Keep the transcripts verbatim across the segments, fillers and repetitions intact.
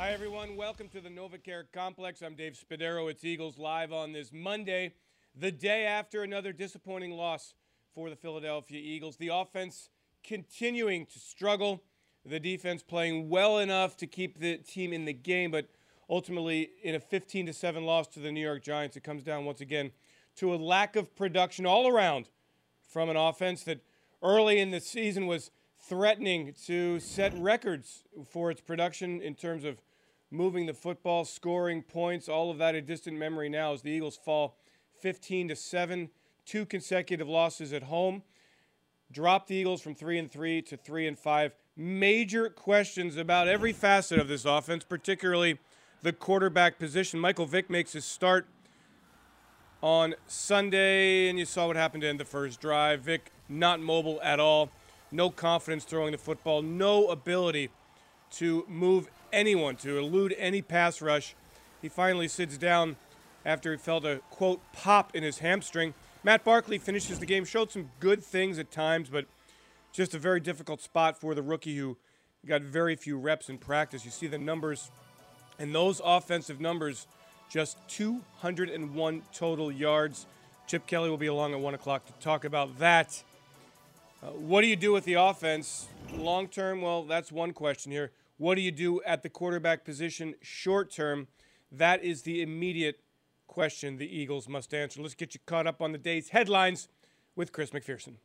Hi, everyone. Welcome to the NovaCare Complex. I'm Dave Spadaro. It's Eagles Live on this Monday, the day after another disappointing loss for the Philadelphia Eagles. The offense continuing to struggle. The defense playing well enough to keep the team in the game, but ultimately in a fifteen to seven loss to the New York Giants, it comes down once again to a lack of production all around from an offense that early in the season was threatening to set records for its production in terms of moving the football, scoring points, all of that a distant memory now as the Eagles fall fifteen to seven, two consecutive losses at home, drop the Eagles from three and three to three and five. Major questions about every facet of this offense, particularly the quarterback position. Michael Vick makes his start on Sunday, and you saw what happened to end the first drive. Vick not mobile at all. No confidence throwing the football, no ability to move anyone, to elude any pass rush. He finally sits down after he felt a, quote, pop in his hamstring. Matt Barkley finishes the game, showed some good things at times, but just a very difficult spot for the rookie who got very few reps in practice. You see the numbers, and those offensive numbers, just two hundred one total yards. Chip Kelly will be along at one o'clock to talk about that. Uh, what do you do with the offense? Long term, well, that's one question here. What do you do at the quarterback position short term? That is the immediate question the Eagles must answer. Let's get you caught up on the day's headlines with Chris McPherson.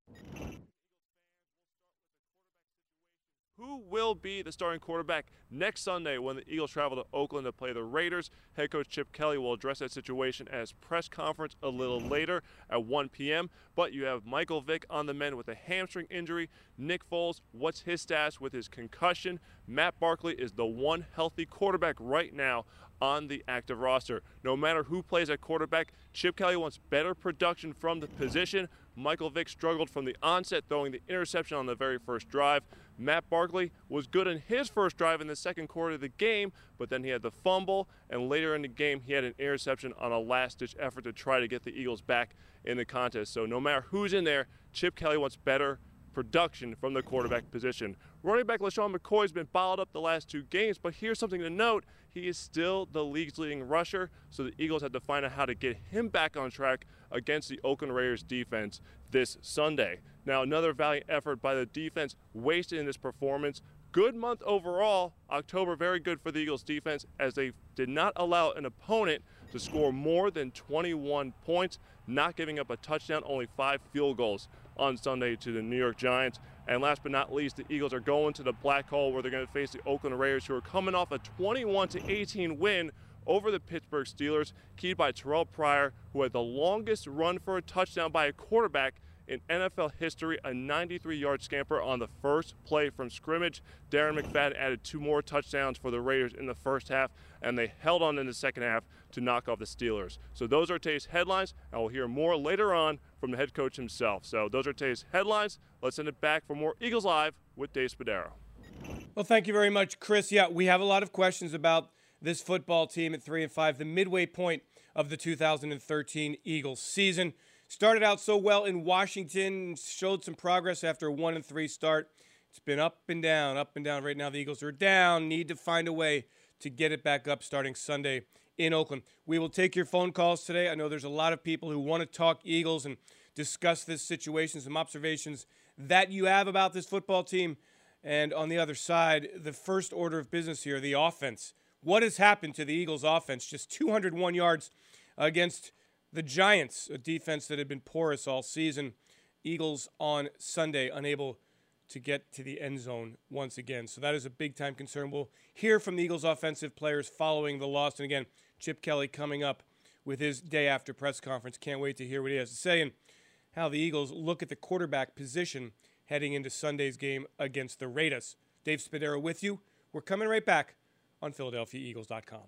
Who will be the starting quarterback next Sunday when the Eagles travel to Oakland to play the Raiders? Head coach Chip Kelly will address that situation at his press conference a little later at one p.m. But you have Michael Vick on the mend with a hamstring injury. Nick Foles, what's his status with his concussion? Matt Barkley is the one healthy quarterback right now on the active roster. No matter who plays at quarterback, Chip Kelly wants better production from the position. Michael Vick struggled from the onset, throwing the interception on the very first drive. Matt Barkley was good in his first drive in the second quarter of the game, but then he had the fumble, and later in the game he had an interception on a last-ditch effort to try to get the Eagles back in the contest. So no matter who's in there, Chip Kelly wants better production from the quarterback position. Running back LaShawn McCoy has been bottled up the last two games, but here's something to note. He is still the league's leading rusher, so the Eagles have to find out how to get him back on track against the Oakland Raiders defense this Sunday. Now, another valiant effort by the defense wasted in this performance. Good month overall. October very good for the Eagles defense as they did not allow an opponent to score more than twenty-one points, not giving up a touchdown, only five field goals on Sunday to the New York Giants. And last but not least, the Eagles are going to the black hole where they're going to face the Oakland Raiders, who are coming off a twenty-one to eighteen win over the Pittsburgh Steelers, keyed by Terrell Pryor, who had the longest run for a touchdown by a quarterback in N F L history, a ninety-three yard scamper on the first play from scrimmage. Darren McFadden added two more touchdowns for the Raiders in the first half, and they held on in the second half to knock off the Steelers. So those are today's headlines, and we'll hear more later on from the head coach himself. So those are today's headlines. Let's send it back for more Eagles Live with Dave Spadaro. Well, thank you very much, Chris. Yeah, we have a lot of questions about this football team at three and five, the midway point of the two thousand thirteen Eagles season. Started out so well in Washington, showed some progress after a one and three start. It's been up and down, up and down. Right now the Eagles are down, need to find a way to get it back up starting Sunday in Oakland. We will take your phone calls today. I know there's a lot of people who want to talk Eagles and discuss this situation, some observations that you have about this football team. And on the other side, the first order of business here, the offense. What has happened to the Eagles offense? Just two hundred one yards against the Giants, a defense that had been porous all season. Eagles on Sunday unable to get to the end zone once again. So that is a big-time concern. We'll hear from the Eagles offensive players following the loss. And again, Chip Kelly coming up with his day-after press conference. Can't wait to hear what he has to say and how the Eagles look at the quarterback position heading into Sunday's game against the Raiders. Dave Spadaro with you. We're coming right back on Philadelphia Eagles dot com.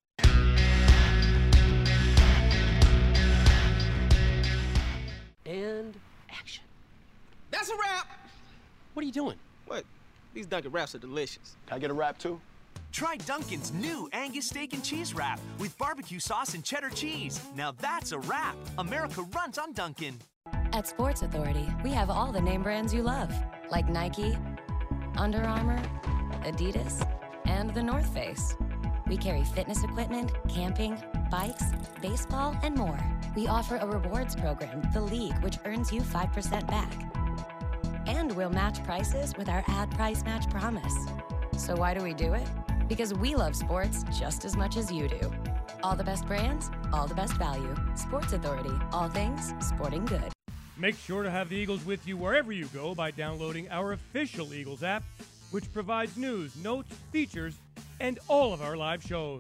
And action. That's a wrap! What are you doing? What? These Dunkin' wraps are delicious. Can I get a wrap too? Try Dunkin's new Angus Steak and Cheese Wrap with barbecue sauce and cheddar cheese. Now that's a wrap. America runs on Dunkin'. At Sports Authority, we have all the name brands you love, like Nike, Under Armour, Adidas, and and The North Face. We carry fitness equipment, camping, bikes, baseball, and more. We offer a rewards program, The League, which earns you five percent back. And we'll match prices with our ad price match promise. So why do we do it? Because we love sports just as much as you do. All the best brands, all the best value. Sports Authority, all things sporting good. Make sure to have the Eagles with you wherever you go by downloading our official Eagles app, which provides news, notes, features, and all of our live shows.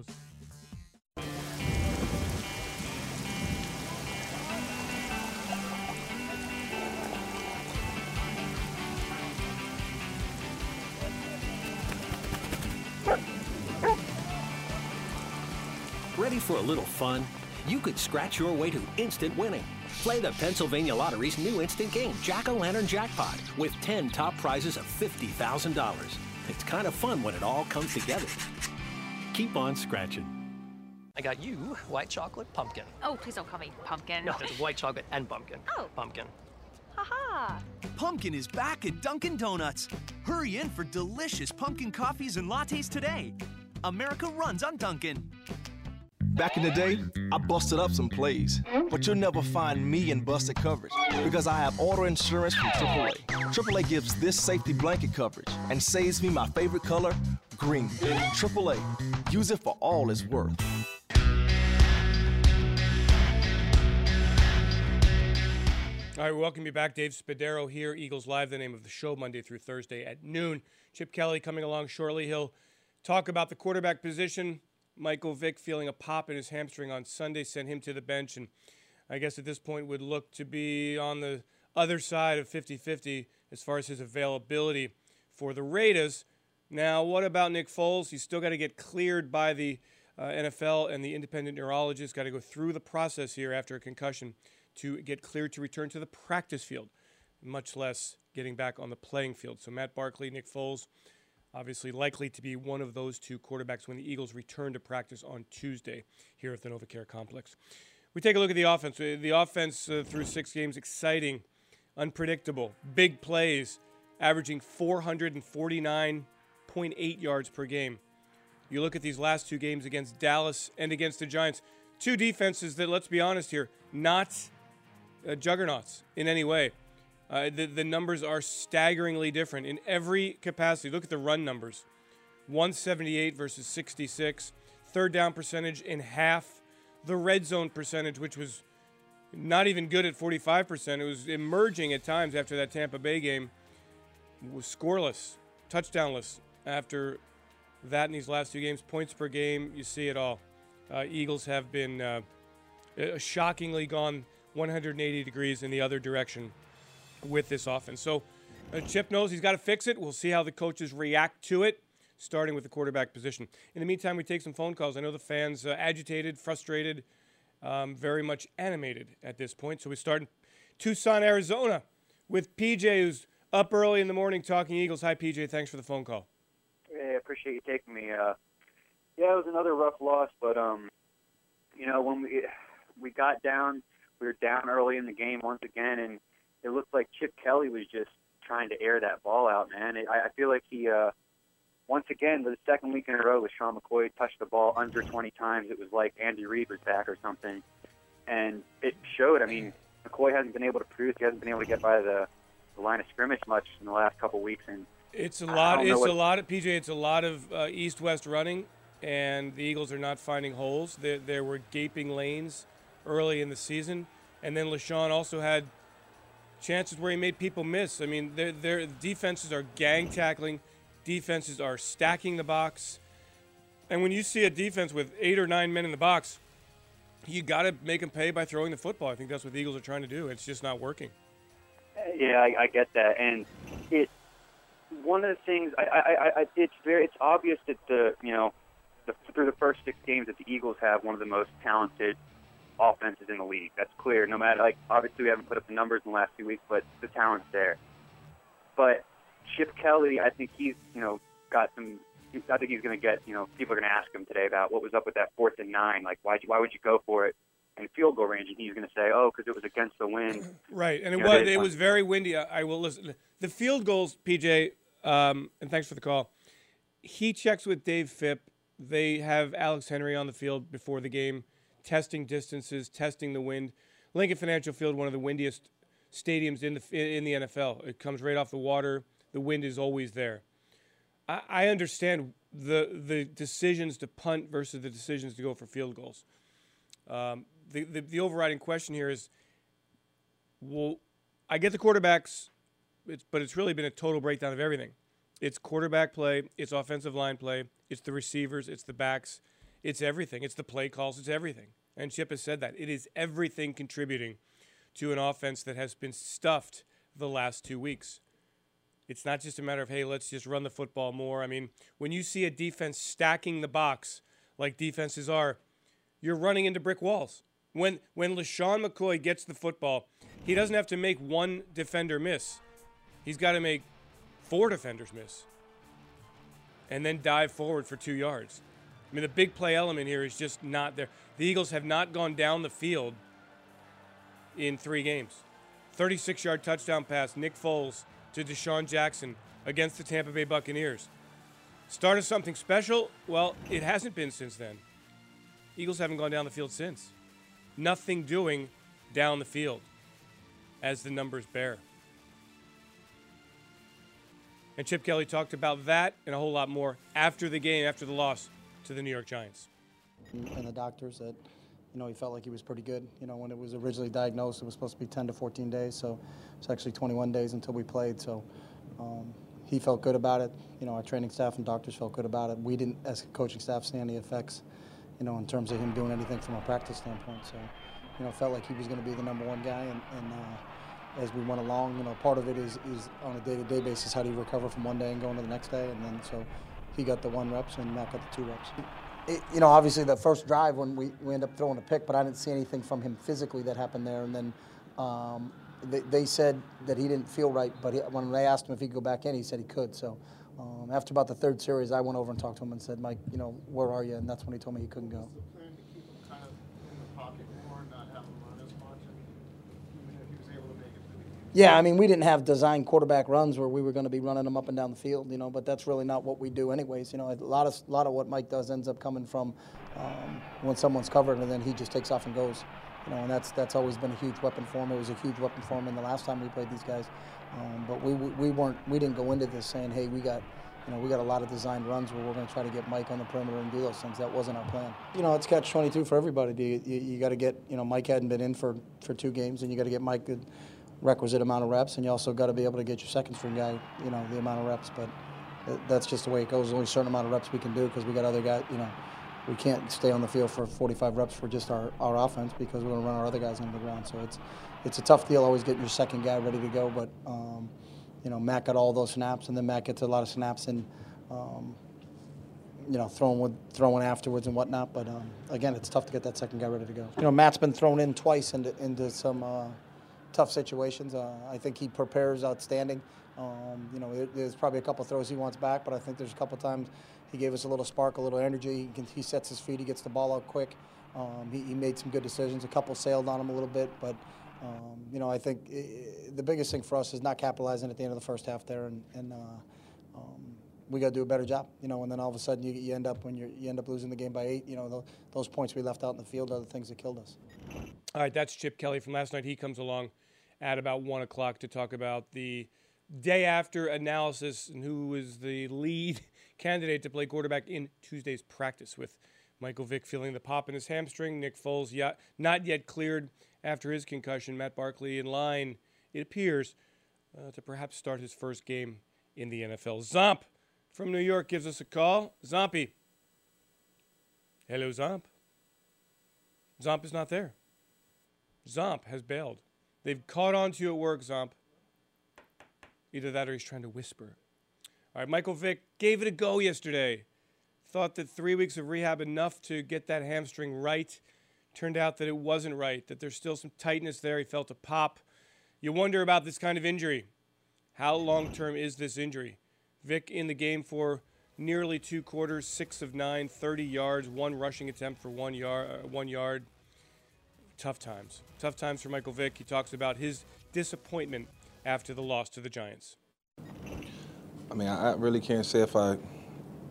Ready for a little fun? You could scratch your way to instant winning. Play the Pennsylvania Lottery's new instant game, Jack-O-Lantern Jackpot, with ten top prizes of fifty thousand dollars. It's kind of fun when it all comes together. Keep on scratching. I got you white chocolate pumpkin. Oh, please don't call me pumpkin. No, it's white chocolate and pumpkin. Oh. Pumpkin. Haha. Pumpkin is back at Dunkin' Donuts. Hurry in for delicious pumpkin coffees and lattes today. America runs on Dunkin'. Back in the day, I busted up some plays, but you'll never find me in busted coverage because I have auto insurance from triple A. triple A gives this safety blanket coverage and saves me my favorite color, green. triple A, use it for all it's worth. All right, welcome you back. Dave Spadaro here, Eagles Live, the name of the show, Monday through Thursday at noon. Chip Kelly coming along shortly. He'll talk about the quarterback position. Michael Vick feeling a pop in his hamstring on Sunday sent him to the bench, and I guess at this point would look to be on the other side of fifty-fifty as far as his availability for the Raiders. Now, what about Nick Foles? He's still got to get cleared by the uh, N F L and the independent neurologist. Got to go through the process here after a concussion to get cleared to return to the practice field, much less getting back on the playing field. So Matt Barkley, Nick Foles, obviously likely to be one of those two quarterbacks when the Eagles return to practice on Tuesday here at the NovaCare Complex. We take a look at the offense. The offense uh, through six games, exciting, unpredictable, big plays, averaging four hundred forty-nine point eight yards per game. You look at these last two games against Dallas and against the Giants, two defenses that, let's be honest here, not uh, juggernauts in any way. Uh, the, the numbers are staggeringly different in every capacity. Look at the run numbers. one seventy-eight versus sixty-six. Third down percentage in half. The red zone percentage, which was not even good at forty-five percent. It was emerging at times after that Tampa Bay game. Was scoreless, touchdownless after that in these last two games. Points per game, you see it all. Uh, Eagles have been uh, shockingly gone one hundred eighty degrees in the other direction with this offense. So uh, Chip knows he's got to fix it. We'll see how the coaches react to it, starting with the quarterback position. In the meantime, we take some phone calls. I know the fans uh, agitated, frustrated, um, very much animated at this point. So we start in Tucson, Arizona with P J, who's up early in the morning talking Eagles. Hi, P J. Thanks for the phone call. Hey, I appreciate you taking me. Uh, yeah, it was another rough loss, but, um, you know, when we we got down, we were down early in the game once again, and it looked like Chip Kelly was just trying to air that ball out, man. It, I, I feel like he, uh, once again, the second week in a row, Sean McCoy touched the ball under twenty times. It was like Andy Reid was back or something. And it showed. I mean, McCoy hasn't been able to produce. He hasn't been able to get by the, the line of scrimmage much in the last couple weeks. And it's a lot. It's what, a lot of P J. It's a lot of uh, east-west running, and the Eagles are not finding holes. There, there were gaping lanes early in the season, and then LeSean also had chances where he made people miss. I mean, their their defenses are gang tackling, defenses are stacking the box, and when you see a defense with eight or nine men in the box, you got to make them pay by throwing the football. I think that's what the Eagles are trying to do. It's just not working. Yeah, I, I get that, and it. One of the things I, I, I, it's very, it's obvious that the you know, the, through the first six games that the Eagles have one of the most talented offenses in the league. That's clear. No matter, like, obviously we haven't put up the numbers in the last few weeks, but the talent's there. But Chip Kelly, I think he's, you know, got some. I think he's going to get, you know, people are going to ask him today about what was up with that fourth and nine. Like, why why would you go for it in field goal range? And he's going to say, oh, because it was against the wind. Right, and it you know, was it was very windy. I, I will listen. The field goals, P J, um, and thanks for the call. he checks with Dave Phipp. They have Alex Henry on the field before the game, testing distances, testing the wind. Lincoln Financial Field, one of the windiest stadiums in the in the N F L. It comes right off the water. The wind is always there. I, I understand the the decisions to punt versus the decisions to go for field goals. Um, the, the the overriding question here is, well, I get the quarterbacks, it's, but it's really been a total breakdown of everything. It's quarterback play, it's offensive line play, it's the receivers, it's the backs, it's everything. It's the play calls, it's everything. And Chip has said that. It is everything contributing to an offense that has been stuffed the last two weeks. It's not just a matter of, hey, let's just run the football more. I mean, when you see a defense stacking the box like defenses are, you're running into brick walls. When when LaShawn McCoy gets the football, he doesn't have to make one defender miss. He's got to make four defenders miss and then dive forward for two yards. I mean, the big play element here is just not there. The Eagles have not gone down the field in three games. thirty-six-yard touchdown pass, Nick Foles to Deshaun Jackson against the Tampa Bay Buccaneers. Start of something special? Well, it hasn't been since then. Eagles haven't gone down the field since. Nothing doing down the field, as the numbers bear. And Chip Kelly talked about that and a whole lot more after the game, after the loss to the New York Giants. And the doctors that, you know, he felt like he was pretty good. You know, when it was originally diagnosed, it was supposed to be ten to fourteen days, so it's actually twenty-one days until we played. So um, he felt good about it. You know, our training staff and doctors felt good about it. We didn't, as a coaching staff, see any effects, you know, in terms of him doing anything from a practice standpoint. So, you know, felt like he was going to be the number one guy. And, and uh, as we went along, you know, part of it is, is on a day-to-day basis, how do you recover from one day and go into the next day? And then so he got the one reps and Matt got the two reps. It, you know, obviously the first drive when we, we end up throwing a pick, but I didn't see anything from him physically that happened there. And then um, they, they said that he didn't feel right, but he, when they asked him if he could go back in, he said he could. So um, after about the third series, I went over and talked to him and said, Mike, you know, where are you? And that's when he told me he couldn't go. Yeah, I mean, we didn't have designed quarterback runs where we were going to be running them up and down the field, you know, but that's really not what we do anyways. You know, a lot of a lot of what Mike does ends up coming from um, when someone's covered and then he just takes off and goes. You know, and that's that's always been a huge weapon for him. It was a huge weapon for him in the last time we played these guys. Um, but we we weren't we didn't go into this saying, hey, we got you know we got a lot of designed runs where we're going to try to get Mike on the perimeter and do those things. That wasn't our plan. You know, it's catch twenty-two for everybody. You, you, you got to get you know Mike hadn't been in for for two games, and you got to get Mike the requisite amount of reps, and you also got to be able to get your second string guy, you know, the amount of reps. But that's just the way it goes. There's only a certain amount of reps we can do because we got other guys, you know, we can't stay on the field for forty-five reps for just our, our offense because we're going to run our other guys into the ground. So it's it's a tough deal always getting your second guy ready to go. But, um, you know, Matt got all those snaps, and then Matt gets a lot of snaps and, um, you know, throwing with, throwing afterwards and whatnot. But, um, again, it's tough to get that second guy ready to go. You know, Matt's been thrown in twice into, into some uh, – tough situations. Uh, I think he prepares outstanding. Um, you know, there, there's probably a couple throws he wants back, but I think there's a couple times he gave us a little spark, a little energy. He, can, he sets his feet, he gets the ball out quick. Um, he, he made some good decisions. A couple sailed on him a little bit, but um, you know, I think it, the biggest thing for us is not capitalizing at the end of the first half there, and, and uh, um, we got to do a better job. You know, and then all of a sudden you, you end up when you you end up losing the game by eight. You know, the, those points we left out in the field are the things that killed us. All right, that's Chip Kelly from last night. He comes along at about one o'clock to talk about the day after analysis and who is the lead candidate to play quarterback in Tuesday's practice, with Michael Vick feeling the pop in his hamstring, Nick Foles yet, not yet cleared after his concussion, Matt Barkley in line, it appears, uh, to perhaps start his first game in the N F L. Zomp from New York gives us a call. Zompy. Hello, Zomp. Zomp is not there. Zomp has bailed. They've caught on to you at work, Zomp. Either that or he's trying to whisper. All right, Michael Vick gave it a go yesterday. Thought that three weeks of rehab enough to get that hamstring right. Turned out that it wasn't right, that there's still some tightness there. He felt a pop. You wonder about this kind of injury. How long-term is this injury? Vick in the game for nearly two quarters, six of nine, thirty yards, one rushing attempt for one yard. Uh, one yard. Tough times. Tough times for Michael Vick. He talks about his disappointment after the loss to the Giants. I mean, I really can't say if I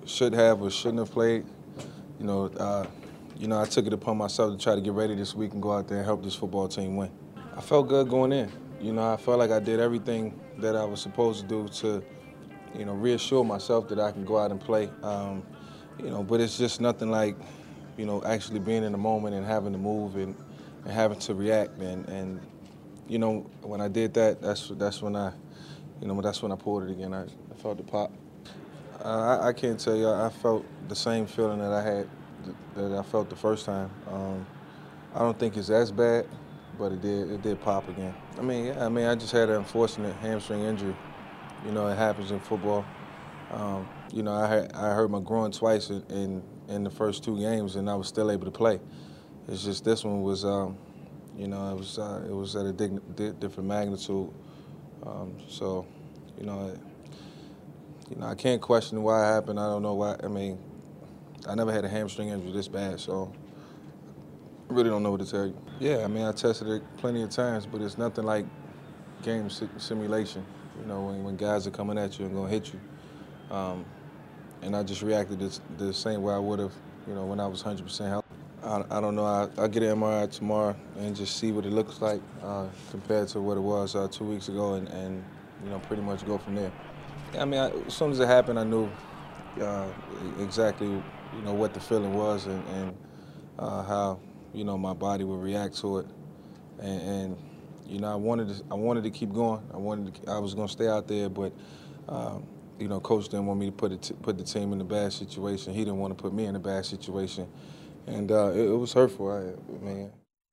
should have or shouldn't have played. You know, uh, you know, I took it upon myself to try to get ready this week and go out there and help this football team win. I felt good going in. You know, I felt like I did everything that I was supposed to do to, you know, reassure myself that I can go out and play. Um, you know, but it's just nothing like, you know, actually being in the moment and having to move and, and having to react. And, and, you know, when I did that, that's that's when I, you know, that's when I pulled it again. I, I felt the pop. Uh, I, I can't tell you. I felt the same feeling that I had, that I felt the first time. Um, I don't think it's as bad, but it did it did pop again. I mean, yeah, I mean, I just had an unfortunate hamstring injury. You know, it happens in football. Um, you know, I had, I hurt my groin twice in, in in the first two games, and I was still able to play. It's just this one was, um, you know, it was uh, it was at a dig di different magnitude. Um, so, you know, it, you know, I can't question why it happened. I don't know why. I mean, I never had a hamstring injury this bad, so I really don't know what to tell you. Yeah, I mean, I tested it plenty of times, but it's nothing like game si simulation. You know, when, when guys are coming at you and gonna hit you. Um, and I just reacted the, the same way I would have, you know, when I was one hundred percent healthy. I, I don't know. I, I'll get an M R I tomorrow and just see what it looks like uh, compared to what it was uh, two weeks ago, and, and you know, pretty much go from there. I mean, I, as soon as it happened, I knew uh, exactly, you know, what the feeling was and, and uh, how, you know, my body would react to it. And, and you know, I wanted to, I wanted to keep going. I wanted to, I was going to stay out there, but um, you know, coach didn't want me to put it, put the team in a bad situation. He didn't want to put me in a bad situation, and uh, it, it was hurtful. I, man.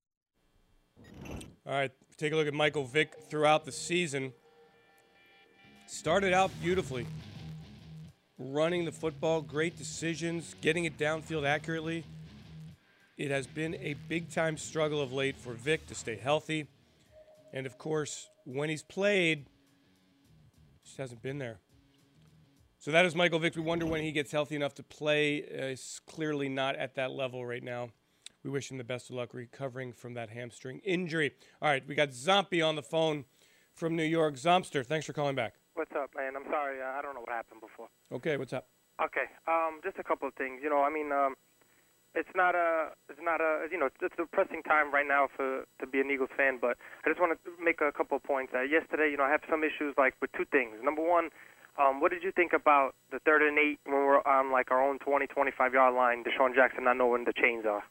All right, take a look at Michael Vick throughout the season. Started out beautifully, running the football, great decisions, getting it downfield accurately. It has been a big-time struggle of late for Vick to stay healthy, and of course, when he's played, just hasn't been there. So that is Michael Vick. We wonder when he gets healthy enough to play. Uh, he's clearly not at that level right now. We wish him the best of luck recovering from that hamstring injury. All right, we got Zombie on the phone from New York. Zompster, thanks for calling back. What's up, man? I'm sorry. Uh, I don't know what happened before. Okay, what's up? Okay, um, just a couple of things. You know, I mean, um, it's not a, it's not a, you know, it's, it's a pressing time right now for to be an Eagles fan. But I just want to make a couple of points. Uh, yesterday, you know, I have some issues like with two things. Number one. Um, what did you think about the third and eight when we're on like our own twenty, twenty-five yard line, Deshaun Jackson not knowing the chains are?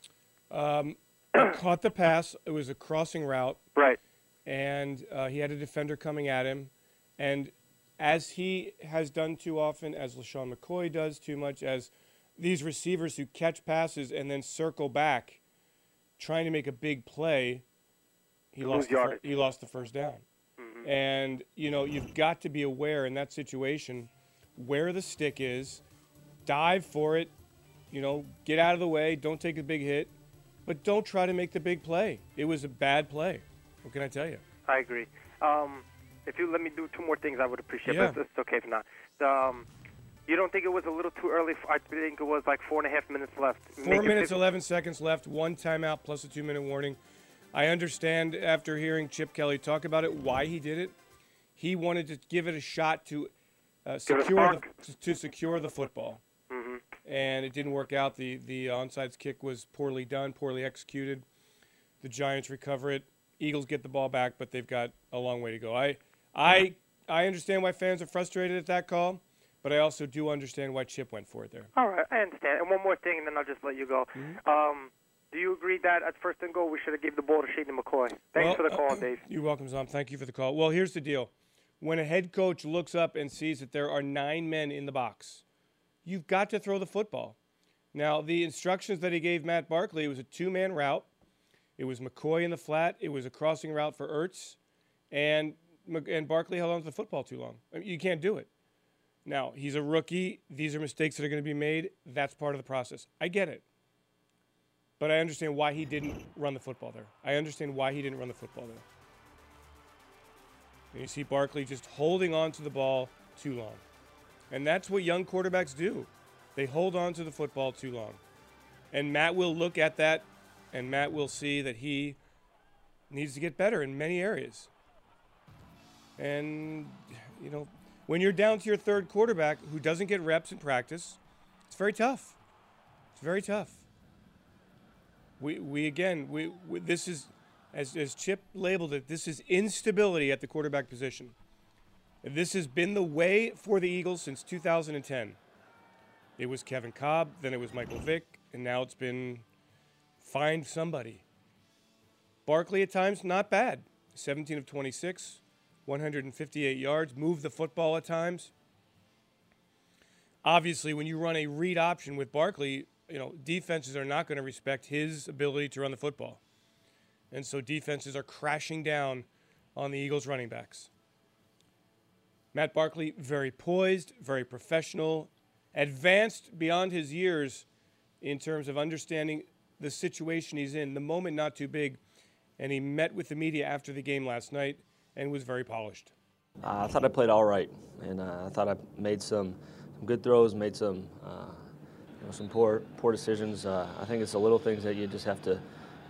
Um, he caught the pass. It was a crossing route. Right. And uh, he had a defender coming at him. And as he has done too often, as LaShawn McCoy does too much, as these receivers who catch passes and then circle back, trying to make a big play, he, lost the, fir he lost the first down. And, you know, you've got to be aware in that situation where the stick is, dive for it, you know, get out of the way, don't take a big hit, but don't try to make the big play. It was a bad play. What can I tell you? I agree. Um, if you let me do two more things, I would appreciate it. Yeah. But it's okay if not. Um, you don't think it was a little too early? For, I think it was like four and a half minutes left. Four minutes, eleven seconds left, one timeout plus a two-minute warning. I understand after hearing Chip Kelly talk about it why he did it. He wanted to give it a shot to uh, secure the, to, to secure the football, mm-hmm. and it didn't work out. The the onside kick was poorly done, poorly executed. The Giants recover it. Eagles get the ball back, but they've got a long way to go. I I I understand why fans are frustrated at that call, but I also do understand why Chip went for it there. All right, I understand. And one more thing, and then I'll just let you go. Mm-hmm. Um, Do you agree that at first and goal we should have given the ball to Shady McCoy? Thanks well, for the call, uh, Dave. You're welcome, Zom. Thank you for the call. Well, here's the deal. When a head coach looks up and sees that there are nine men in the box, you've got to throw the football. Now, the instructions that he gave Matt Barkley, it was a two-man route. It was McCoy in the flat. It was a crossing route for Ertz. And, and Barkley held on to the football too long. I mean, you can't do it. Now, he's a rookie. These are mistakes that are going to be made. That's part of the process. I get it. But I understand why he didn't run the football there. I understand why he didn't run the football there. And you see Barkley just holding on to the ball too long. And that's what young quarterbacks do. They hold on to the football too long. And Matt will look at that, and Matt will see that he needs to get better in many areas. And, you know, when you're down to your third quarterback who doesn't get reps in practice, It's very tough. It's very tough. We we again we, we this is as as Chip labeled it. This is instability at the quarterback position. This has been the way for the Eagles since two thousand ten. It was Kevin Kolb, then it was Michael Vick, and now it's been find somebody. Barkley at times not bad. seventeen of twenty-six, one hundred fifty-eight yards, moved the football at times. Obviously, when you run a read option with Barkley, you know, defenses are not going to respect his ability to run the football. And so defenses are crashing down on the Eagles running backs. Matt Barkley, very poised, very professional, advanced beyond his years in terms of understanding the situation he's in, the moment not too big. And he met with the media after the game last night and was very polished. Uh, I thought I played all right, and uh, I thought I made some, some good throws, made some uh, you know, some poor poor decisions. Uh, I think it's the little things that you just have to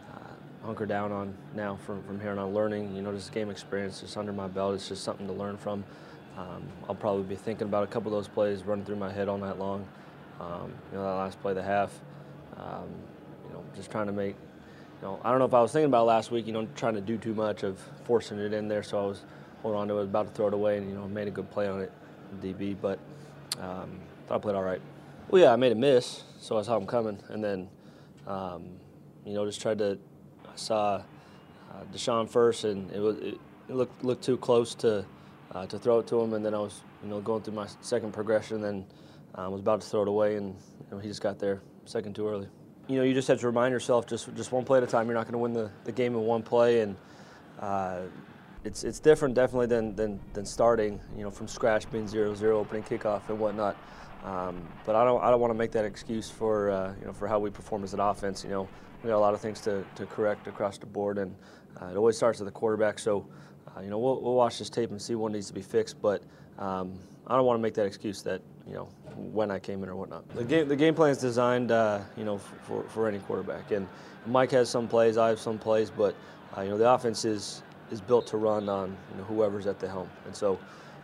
uh, hunker down on now from, from here on, learning. You know, this game experience is under my belt. It's just something to learn from. Um, I'll probably be thinking about a couple of those plays running through my head all night long. Um, you know, that last play of the half, um, you know, just trying to make, you know, I don't know if I was thinking about last week, you know, trying to do too much of forcing it in there, so I was holding on to it, about to throw it away, and, you know, made a good play on it, D B, but um, thought I played all right. Well, yeah, I made a miss, so I saw him coming, and then, um, you know, just tried to, I saw uh, Deshaun first, and it was it, it looked looked too close to uh, to throw it to him, and then I was, you know, going through my second progression, and then I um, was about to throw it away, and you know, he just got there a second too early. You know, you just have to remind yourself, just just one play at a time. You're not going to win the, the game in one play, and uh, it's it's different definitely than, than than starting, you know, from scratch, being zero zero, opening kickoff and whatnot. Um, but I don't I don't want to make that excuse for uh, you know for how we perform as an offense. You know, we got a lot of things to, to correct across the board, and uh, it always starts with the quarterback. So, uh, you know, we'll we'll watch this tape and see what needs to be fixed, but. Um, I don't want to make that excuse that, you know, when I came in or whatnot. The game, the game plan is designed, uh, you know, for, for any quarterback. And Mike has some plays, I have some plays, but, uh, you know, the offense is, is built to run on, you know, whoever's at the helm. And so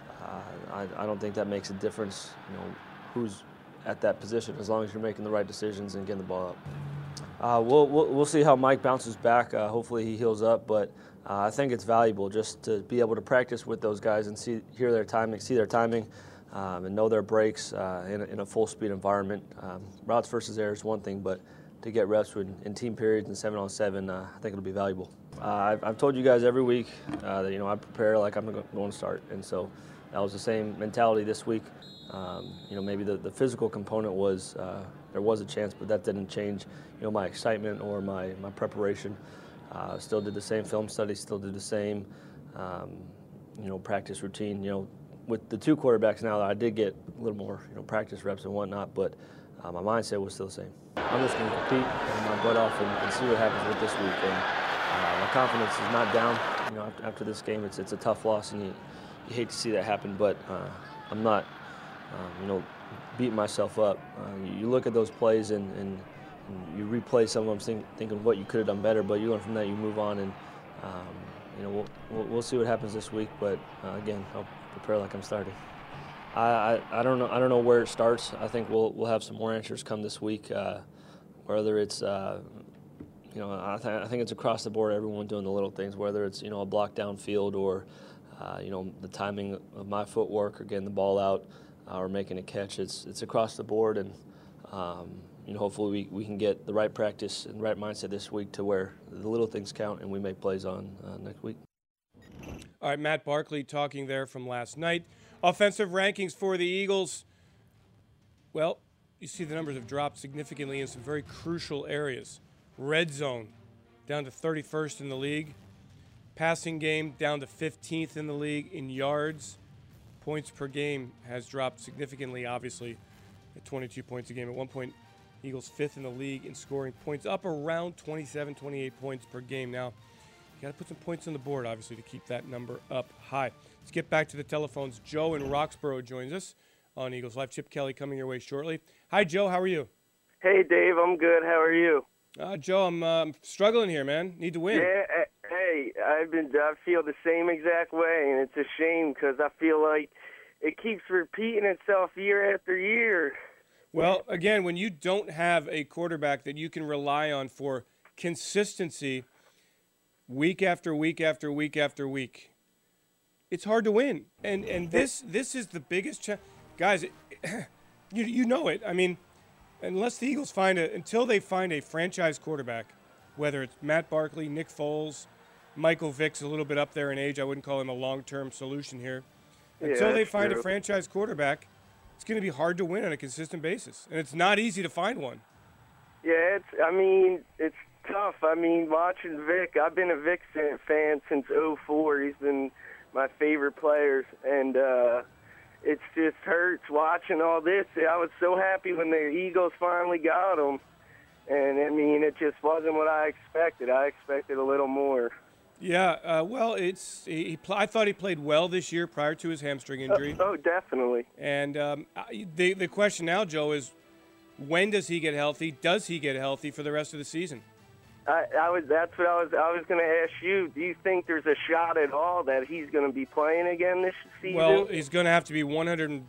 uh, I, I don't think that makes a difference, you know, who's at that position, as long as you're making the right decisions and getting the ball up. Uh, we'll, we'll, we'll see how Mike bounces back. Uh, hopefully he heals up, but uh, I think it's valuable just to be able to practice with those guys and see, hear their timing, see their timing, um, and know their breaks uh, in, a, in a full-speed environment. Um, routes versus air is one thing, but to get reps in, in team periods and seven on seven, uh, I think it'll be valuable. Uh, I've, I've told you guys every week uh, that, you know, I prepare like I'm going to start, and so that was the same mentality this week. Um, you know, maybe the, the physical component was, uh, there was a chance, but that didn't change, you know, my excitement or my, my preparation. Uh, still did the same film study, still did the same, um, you know, practice routine. You know, with the two quarterbacks now, I did get a little more, you know, practice reps and whatnot, but uh, my mindset was still the same. I'm just going to compete my butt off and, and see what happens with this week. And uh, my confidence is not down. You know, after, after this game, it's it's a tough loss, and you, you hate to see that happen, but uh, I'm not, um, you know, beating myself up. Uh, you, you look at those plays and, and you replay some of them, think, thinking what you could have done better, but you learn from that, you move on, and um, you know, we'll, we'll we'll see what happens this week. But uh, again, I'll prepare like I'm starting. I, I I don't know I don't know where it starts. I think we'll we'll have some more answers come this week. Uh, whether it's uh, you know I, th- I think it's across the board, everyone doing the little things. Whether it's, you know, a block downfield or uh, you know, the timing of my footwork or getting the ball out uh, or making a catch. It's it's across the board, and um, you know, hopefully we, we can get the right practice and right mindset this week to where the little things count and we make plays on uh, next week. All right, Matt Barkley talking there from last night. Offensive rankings for the Eagles. Well, you see the numbers have dropped significantly in some very crucial areas. Red zone down to thirty-first in the league. Passing game down to fifteenth in the league in yards. Points per game has dropped significantly, obviously, at twenty-two points a game. At one point, Eagles fifth in the league in scoring points, up around twenty-seven, twenty-eight points per game. Now, you got to put some points on the board, obviously, to keep that number up high. Let's get back to the telephones. Joe in Roxborough joins us on Eagles Live. Chip Kelly coming your way shortly. Hi, Joe. How are you? Hey, Dave. I'm good. How are you? Uh, Joe, I'm uh, struggling here, man. Need to win. Yeah. Hey, I've been. I feel the same exact way, and it's a shame because I feel like it keeps repeating itself year after year. Well, again, when you don't have a quarterback that you can rely on for consistency week after week after week after week, it's hard to win. And and this this is the biggest challenge. Guys, you you know it. I mean, unless the Eagles find a until they find a franchise quarterback, whether it's Matt Barkley, Nick Foles, Michael Vick's a little bit up there in age. I wouldn't call him a long-term solution here. Until Yeah, they that's find true. a franchise quarterback, it's going to be hard to win on a consistent basis, and it's not easy to find one. Yeah, it's. I mean, it's tough. I mean, watching Vic. I've been a Vic fan since oh four. He's been my favorite players, and uh, it's just hurts watching all this. I was so happy when the Eagles finally got him, and I mean, it just wasn't what I expected. I expected a little more. Yeah, uh, well, it's he. he pl- I thought he played well this year prior to his hamstring injury. Oh, oh definitely. And um, I- the the question now, Joe, is when does he get healthy? Does he get healthy for the rest of the season? I, I was. That's what I was. I was going to ask you. Do you think there's a shot at all that he's going to be playing again this season? Well, he's going to have to be one hundred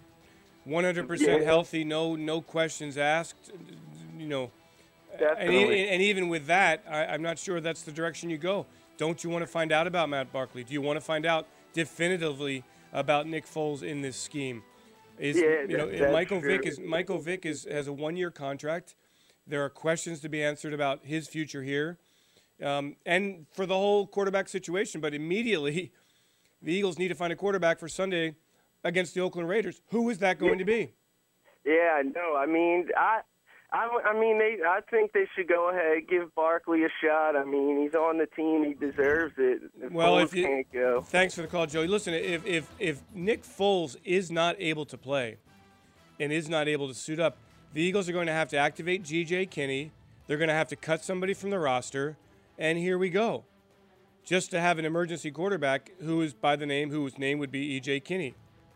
percent Yeah. healthy, no no questions asked. You know, and, Definitely. e- and even with that, I, I'm not sure that's the direction you go. Don't you want to find out about Matt Barkley? Do you want to find out definitively about Nick Foles in this scheme? Is Yeah, you know that- that's Michael Vick true. is Michael Vick is has a one-year contract. There are questions to be answered about his future here, um, and for the whole quarterback situation. But immediately, the Eagles need to find a quarterback for Sunday against the Oakland Raiders. Who is that going to be? Yeah, no. I mean, I, I, I mean, they. I think they should go ahead, give Barkley a shot. I mean, he's on the team; he deserves it. If Well, Foles if you can't go. thanks for the call, Joey. Listen, if if if Nick Foles is not able to play and is not able to suit up, the Eagles are going to have to activate G J Kinney. They're going to have to cut somebody from the roster, and here we go. Just to have an emergency quarterback who is by the name, whose name would be E J Kinney.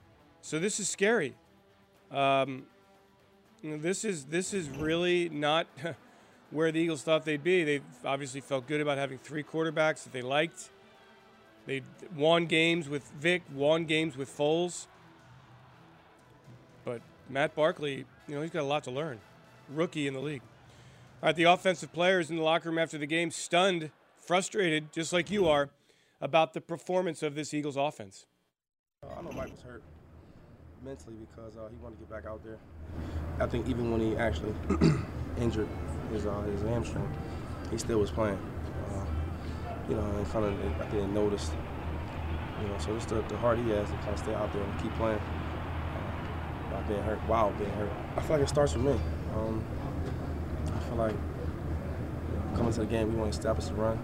So this is scary. Um, you know, this is this is really not where the Eagles thought they'd be. They obviously felt good about having three quarterbacks that they liked. They won games with Vic, won games with Foles. But Matt Barkley, you know, he's got a lot to learn. Rookie in the league. All right, the offensive players in the locker room after the game stunned, frustrated, just like you are, about the performance of this Eagles offense. I know Mike was hurt mentally because uh, he wanted to get back out there. I think even when he actually injured his uh, his hamstring, he still was playing. Uh, you know, and kind of I think noticed. You know, so it's the, the heart he has to kind of stay out there and keep playing uh, while being hurt. While being hurt, I feel like it starts with me. Um, I feel like you know, coming to the game, we want to establish the run,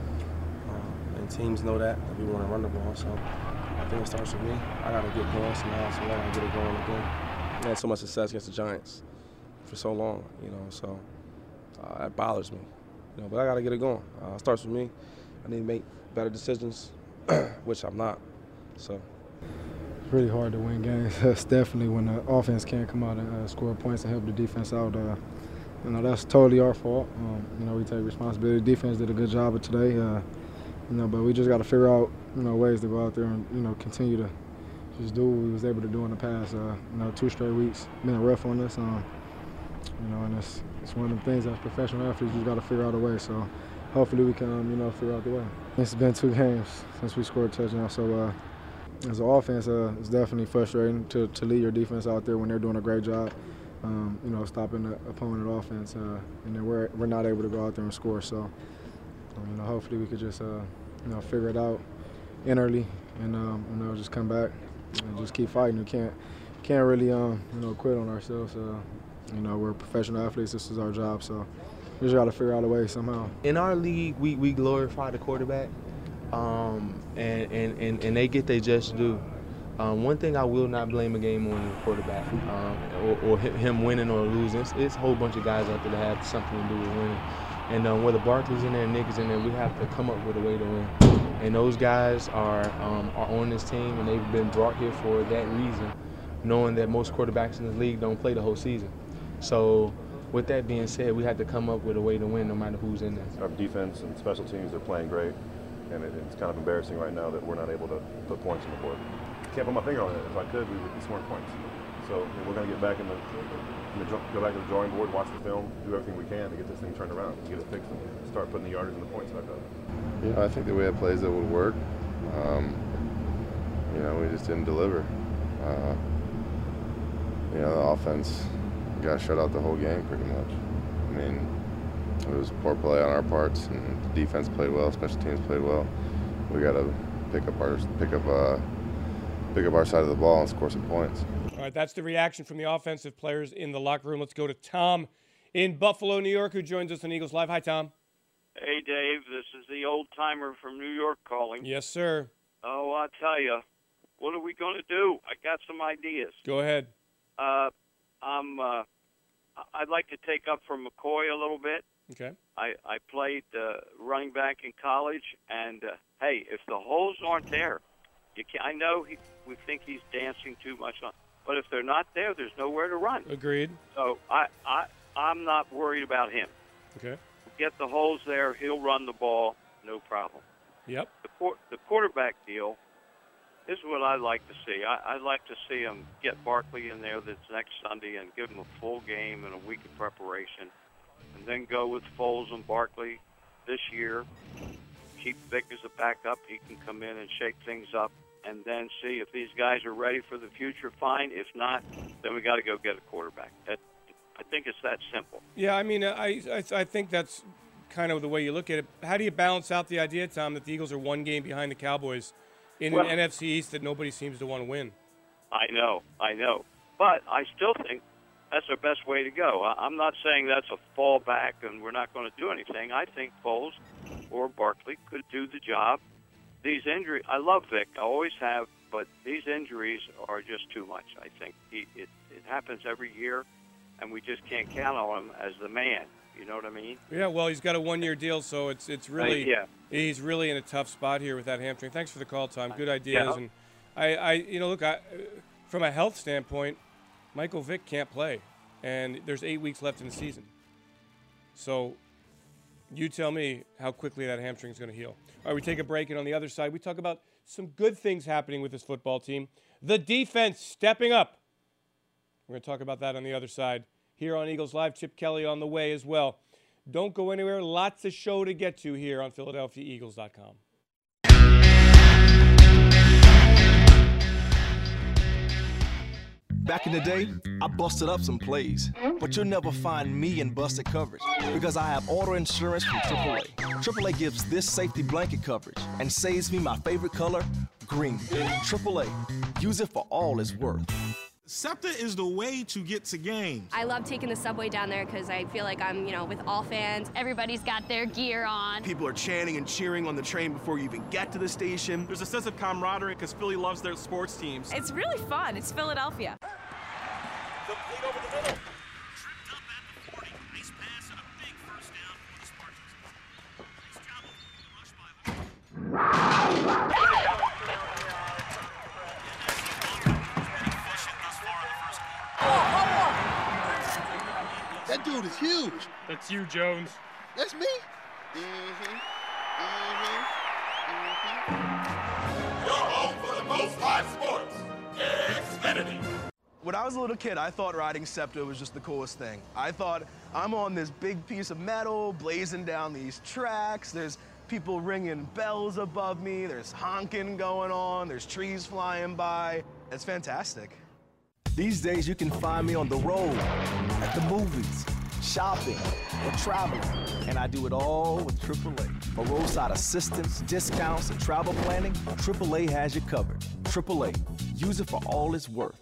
uh, and teams know that, that we want to run the ball. So I think it starts with me. I got to get going somehow, so I got to get it going again. We had so much success against the Giants for so long, you know, so uh, that bothers me. You know, but I got to get it going. Uh, it starts with me. I need to make better decisions, which I'm not. So it's really hard to win games. It's definitely when the offense can't come out and uh, score points and help the defense out. Uh, you know, that's totally our fault. Um, you know, we take responsibility. The defense did a good job of today. Uh, you know, but we just got to figure out, you know, ways to go out there and, you know, continue to just do what we was able to do in the past. Uh, you know, two straight weeks been rough on us. Um, you know, and it's it's one of them things as professional athletes you got to figure out a way. So hopefully we can, um, you know, figure out the way. It's been two games since we scored a touchdown. So uh, as an offense, uh, it's definitely frustrating to, to lead your defense out there when they're doing a great job. Um, you know, stopping the opponent offense, uh, and then we're we're not able to go out there and score. So, um, you know, hopefully we could just, uh, you know, figure it out innerly, and um, you know, just come back and just keep fighting. We can't can't really, um, you know, quit on ourselves. Uh, you know, we're professional athletes. This is our job, so we just got to figure out a way somehow. In our league, we, we glorify the quarterback, um, and, and, and, and they get their just due. Um, one thing I will not blame a game on the quarterback, um, or, or him winning or losing. It's, it's a whole bunch of guys out there that have something to do with winning. And um, whether Barkley's in there, Nick is in there, we have to come up with a way to win. And those guys are um, are on this team, and they've been brought here for that reason, knowing that most quarterbacks in the league don't play the whole season. So with that being said, we have to come up with a way to win no matter who's in there. Our defense and special teams are playing great, and it, it's kind of embarrassing right now that we're not able to put points on the board. Can't put my finger on it. If I could, we would be scoring points. So you know, we're going to get back in the go back to the drawing board, watch the film, do everything we can to get this thing turned around, get it fixed, and start putting the yardage and the points back up. You know, I think that we had plays that would work. Um, you know, we just didn't deliver. Uh, you know, the offense got shut out the whole game pretty much. I mean, it was poor play on our parts, and the defense played well, special teams played well. We got to pick up our pick up uh, pick up our side of the ball and score some points. All right, that's the reaction from the offensive players in the locker room. Let's go to Tom in Buffalo, New York, who joins us on Eagles Live. Hi, Tom. Hey, Dave. This is the old timer from New York calling. Yes, sir. Oh, I'll tell you, what are we going to do? I got some ideas. Go ahead. Uh, I'm. Uh, I'd like to take up from McCoy a little bit. Okay. I I played uh, running back in college, and uh, hey, if the holes aren't there, you can. I know he, we think he's dancing too much on, but if they're not there, there's nowhere to run. Agreed. So I I I'm not worried about him. Okay. Get the holes there, he'll run the ball, no problem. Yep. The quar- the quarterback deal. This is what I'd like to see. I, I'd like to see him get Barkley in there this next Sunday and give him a full game and a week of preparation, and then go with Foles and Barkley this year. Keep Vic as a backup. He can come in and shake things up, and then see if these guys are ready for the future. Fine. If not, then we got to go get a quarterback. That, I think it's that simple. Yeah, I mean, I, I I think that's kind of the way you look at it. How do you balance out the idea, Tom, that the Eagles are one game behind the Cowboys in Well, an N F C East that nobody seems to want to win? I know, I know. But I still think that's the best way to go. I- I'm not saying that's a fallback and we're not going to do anything. I think Foles or Barkley could do the job. These injuries, I love Vic, I always have, but these injuries are just too much, I think. He, it, it happens every year, and we just can't count on him as the man. You know what I mean? Yeah, well, he's got a one-year deal, so it's it's really yeah. he's really in a tough spot here with that hamstring. Thanks for the call, Tom. Good ideas, Yeah. and I, I you know, look, I, from a health standpoint, Michael Vick can't play, and there's eight weeks left in the season. So, you tell me how quickly that hamstring is going to heal. All right, we take a break, and on the other side, we talk about some good things happening with this football team. The defense stepping up. We're going to talk about that on the other side. Here on Eagles Live, Chip Kelly on the way as well. Don't go anywhere. Lots of show to get to here on Philadelphia Eagles dot com. Back in the day, I busted up some plays, but you'll never find me in busted coverage because I have auto insurance from triple A. triple A gives this safety blanket coverage and saves me my favorite color, green. triple A, use it for all it's worth. SEPTA is the way to get to games. I love taking the subway down there because I feel like I'm, you know, with all fans. Everybody's got their gear on. People are chanting and cheering on the train before you even get to the station. There's a sense of camaraderie because Philly loves their sports teams. It's really fun. It's Philadelphia. Complete over the middle. Tripped up at the forty. Nice pass and a big first down for the Spartans. Nice job opening the rush by That dude is huge. That's you, Jones. That's me. Mm-hmm. Mm-hmm. You're home for the most live sports. Xfinity. When I was a little kid, I thought riding SEPTA was just the coolest thing. I thought, I'm on this big piece of metal, blazing down these tracks. There's people ringing bells above me. There's honking going on. There's trees flying by. It's fantastic. These days, you can find me on the road, at the movies, shopping, or traveling. And I do it all with triple A. For roadside assistance, discounts, and travel planning, triple A has you covered. triple A, use it for all it's worth.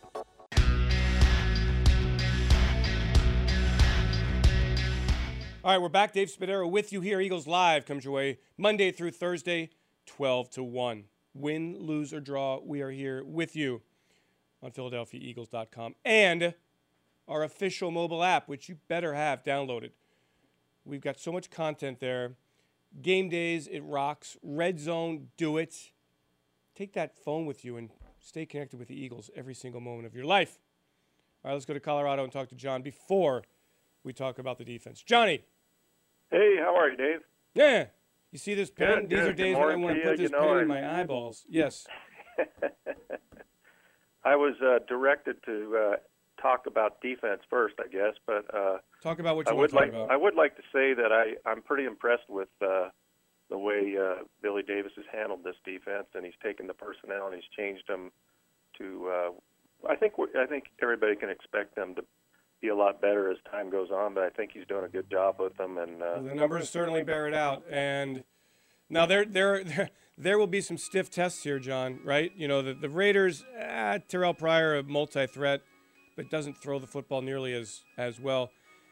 All right, we're back. Dave Spadaro with you here. Eagles Live comes your way Monday through Thursday, twelve to one. Win, lose, or draw, we are here with you on Philadelphia Eagles dot com and our official mobile app, which you better have downloaded. We've got so much content there. Game days, it rocks. Red Zone, do it. Take that phone with you and stay connected with the Eagles every single moment of your life. All right, let's go to Colorado and talk to John before we talk about the defense. Johnny. Hey, how are you, Dave? Yeah. You see this pen? Good, These good. are days Good when I morning want to to put you. this You know, pen in I- my eyeballs. Yes. I was uh, directed to uh, talk about defense first, I guess. But uh, talk about what you I want would to talk like. about. I would like to say that I I'm pretty impressed with uh, the way uh, Billy Davis has handled this defense, and he's taken the personnel and he's changed them to. Uh, I think we I think everybody can expect them to be a lot better as time goes on, but I think he's doing a good job with them. And uh, well, the numbers certainly bear it out. And now there there there there will be some stiff tests here, John. Right? You know the the Raiders. Ah, Terrell Pryor, a multi-threat, but doesn't throw the football nearly as as well.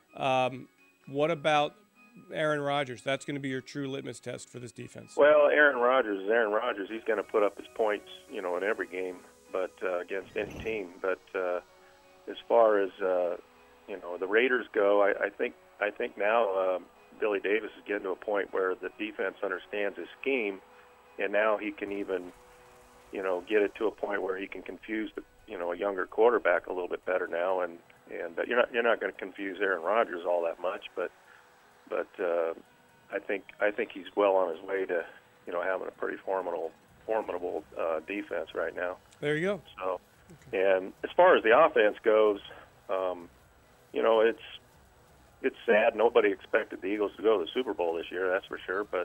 Um, what about Aaron Rodgers? That's going to be your true litmus test for this defense. Well, Aaron Rodgers is Aaron Rodgers. He's going to put up his points, you know, in every game, but uh, against any team. But uh, as far as uh, you know, the Raiders go, I, I think I think now uh, Billy Davis is getting to a point where the defense understands his scheme, and now he can even, you know, get it to a point where he can confuse the, you know, a younger quarterback a little bit better now. And and uh, you're not you're not going to confuse Aaron Rodgers all that much, but but uh, I think I think he's well on his way to, you know, having a pretty formidable formidable uh, defense right now. There you go. So, and as far as the offense goes, um, you know, it's it's sad. Nobody expected the Eagles to go to the Super Bowl this year, that's for sure. But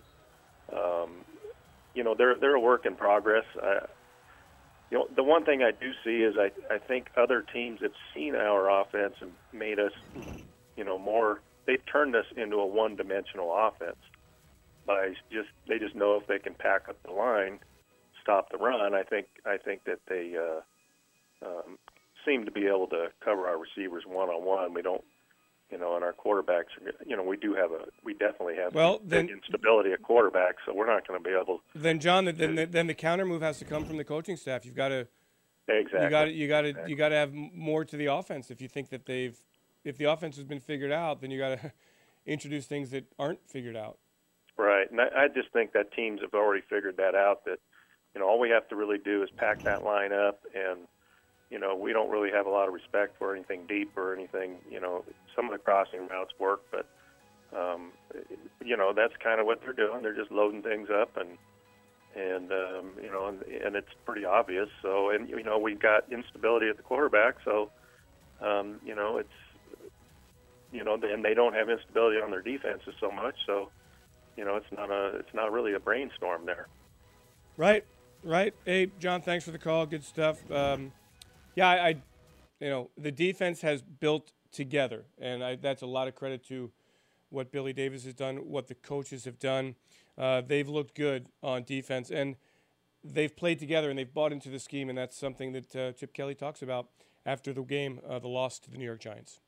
um, you know, they're they're a work in progress. I, you know, the one thing I do see is I I think other teams have seen our offense and made us, you know, more. They turned us into a one-dimensional offense by just they just know if they can pack up the line, stop the run. I think I think that they uh, um, seem to be able to cover our receivers one-on-one. We don't, you know, and our quarterbacks. You know, we do have a we definitely have well, some then, instability at quarterback, so we're not going to be able. Then, John, then the, then the counter move has to come from the coaching staff. You've got to exactly you got to you got to exactly. you got to have more to the offense if you think that they've. If the offense has been figured out, then you got to introduce things that aren't figured out. Right, and I, I just think that teams have already figured that out. That, you know, all we have to really do is pack that line up, and you know, we don't really have a lot of respect for anything deep or anything. You know, some of the crossing routes work, but um, you know, that's kind of what they're doing. They're just loading things up, and and um, you know, and, and it's pretty obvious. So, and you know, we've got instability at the quarterback, so um, you know, it's. You know, and they don't have instability on their defenses so much, so you know it's not a it's not really a brainstorm there. Right, right. Hey, John, thanks for the call. Good stuff. Um, yeah, I, I, you know, the defense has built together, and I, that's a lot of credit to what Billy Davis has done, what the coaches have done. Uh, they've looked good on defense, and they've played together, and they've bought into the scheme, and that's something that uh, Chip Kelly talks about after the game, uh, the loss to the New York Giants.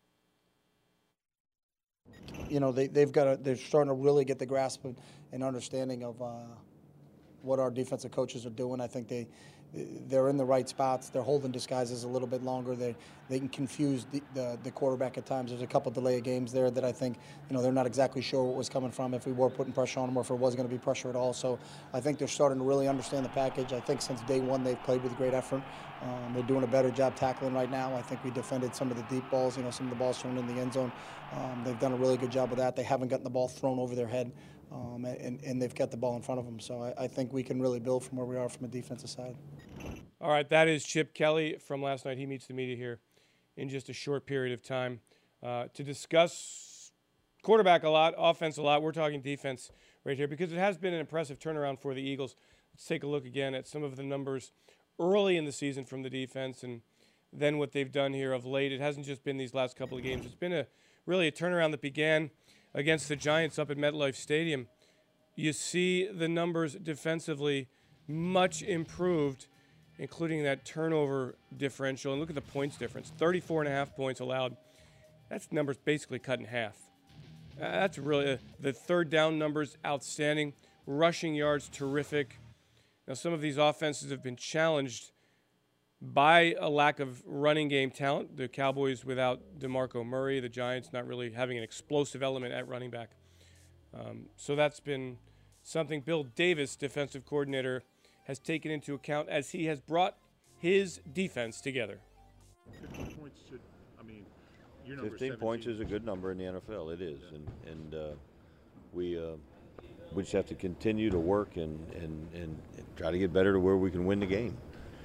You know, they, they've got a, they're starting to really get the grasp of, and understanding of uh, what our defensive coaches are doing. I think they, they're in the right spots. They're holding disguises a little bit longer. They they can confuse the, the, the quarterback at times. There's a couple delay of games there that I think, you know, they're not exactly sure what was coming from, if we were putting pressure on them or if it was going to be pressure at all. So I think they're starting to really understand the package. I think since day one they've played with great effort. Um, they're doing a better job tackling right now. I think we defended some of the deep balls, you know, some of the balls thrown in the end zone. Um, they've done a really good job of that. They haven't gotten the ball thrown over their head, um, and, and they've got the ball in front of them. So I, I think we can really build from where we are from a defensive side. All right, that is Chip Kelly from last night. He meets the media here in just a short period of time uh, to discuss quarterback a lot, offense a lot. We're talking defense right here because it has been an impressive turnaround for the Eagles. Let's take a look again at some of the numbers early in the season from the defense and then what they've done here of late. It hasn't just been these last couple of games. It's been a really a turnaround that began against the Giants up at MetLife Stadium. You see the numbers defensively much improved, including that turnover differential. And look at the points difference, thirty-four and a half points allowed. That's numbers basically cut in half. Uh, that's really, uh, the third down numbers outstanding. Rushing yards terrific. Now, some of these offenses have been challenged by a lack of running game talent. The Cowboys without DeMarco Murray, the Giants not really having an explosive element at running back. Um, so that's been something Bill Davis, defensive coordinator, has taken into account as he has brought his defense together. fifteen points should, I mean, your number fifteen points is a good number in the N F L. It is, and and uh, we uh, we just have to continue to work and, and and try to get better to where we can win the game.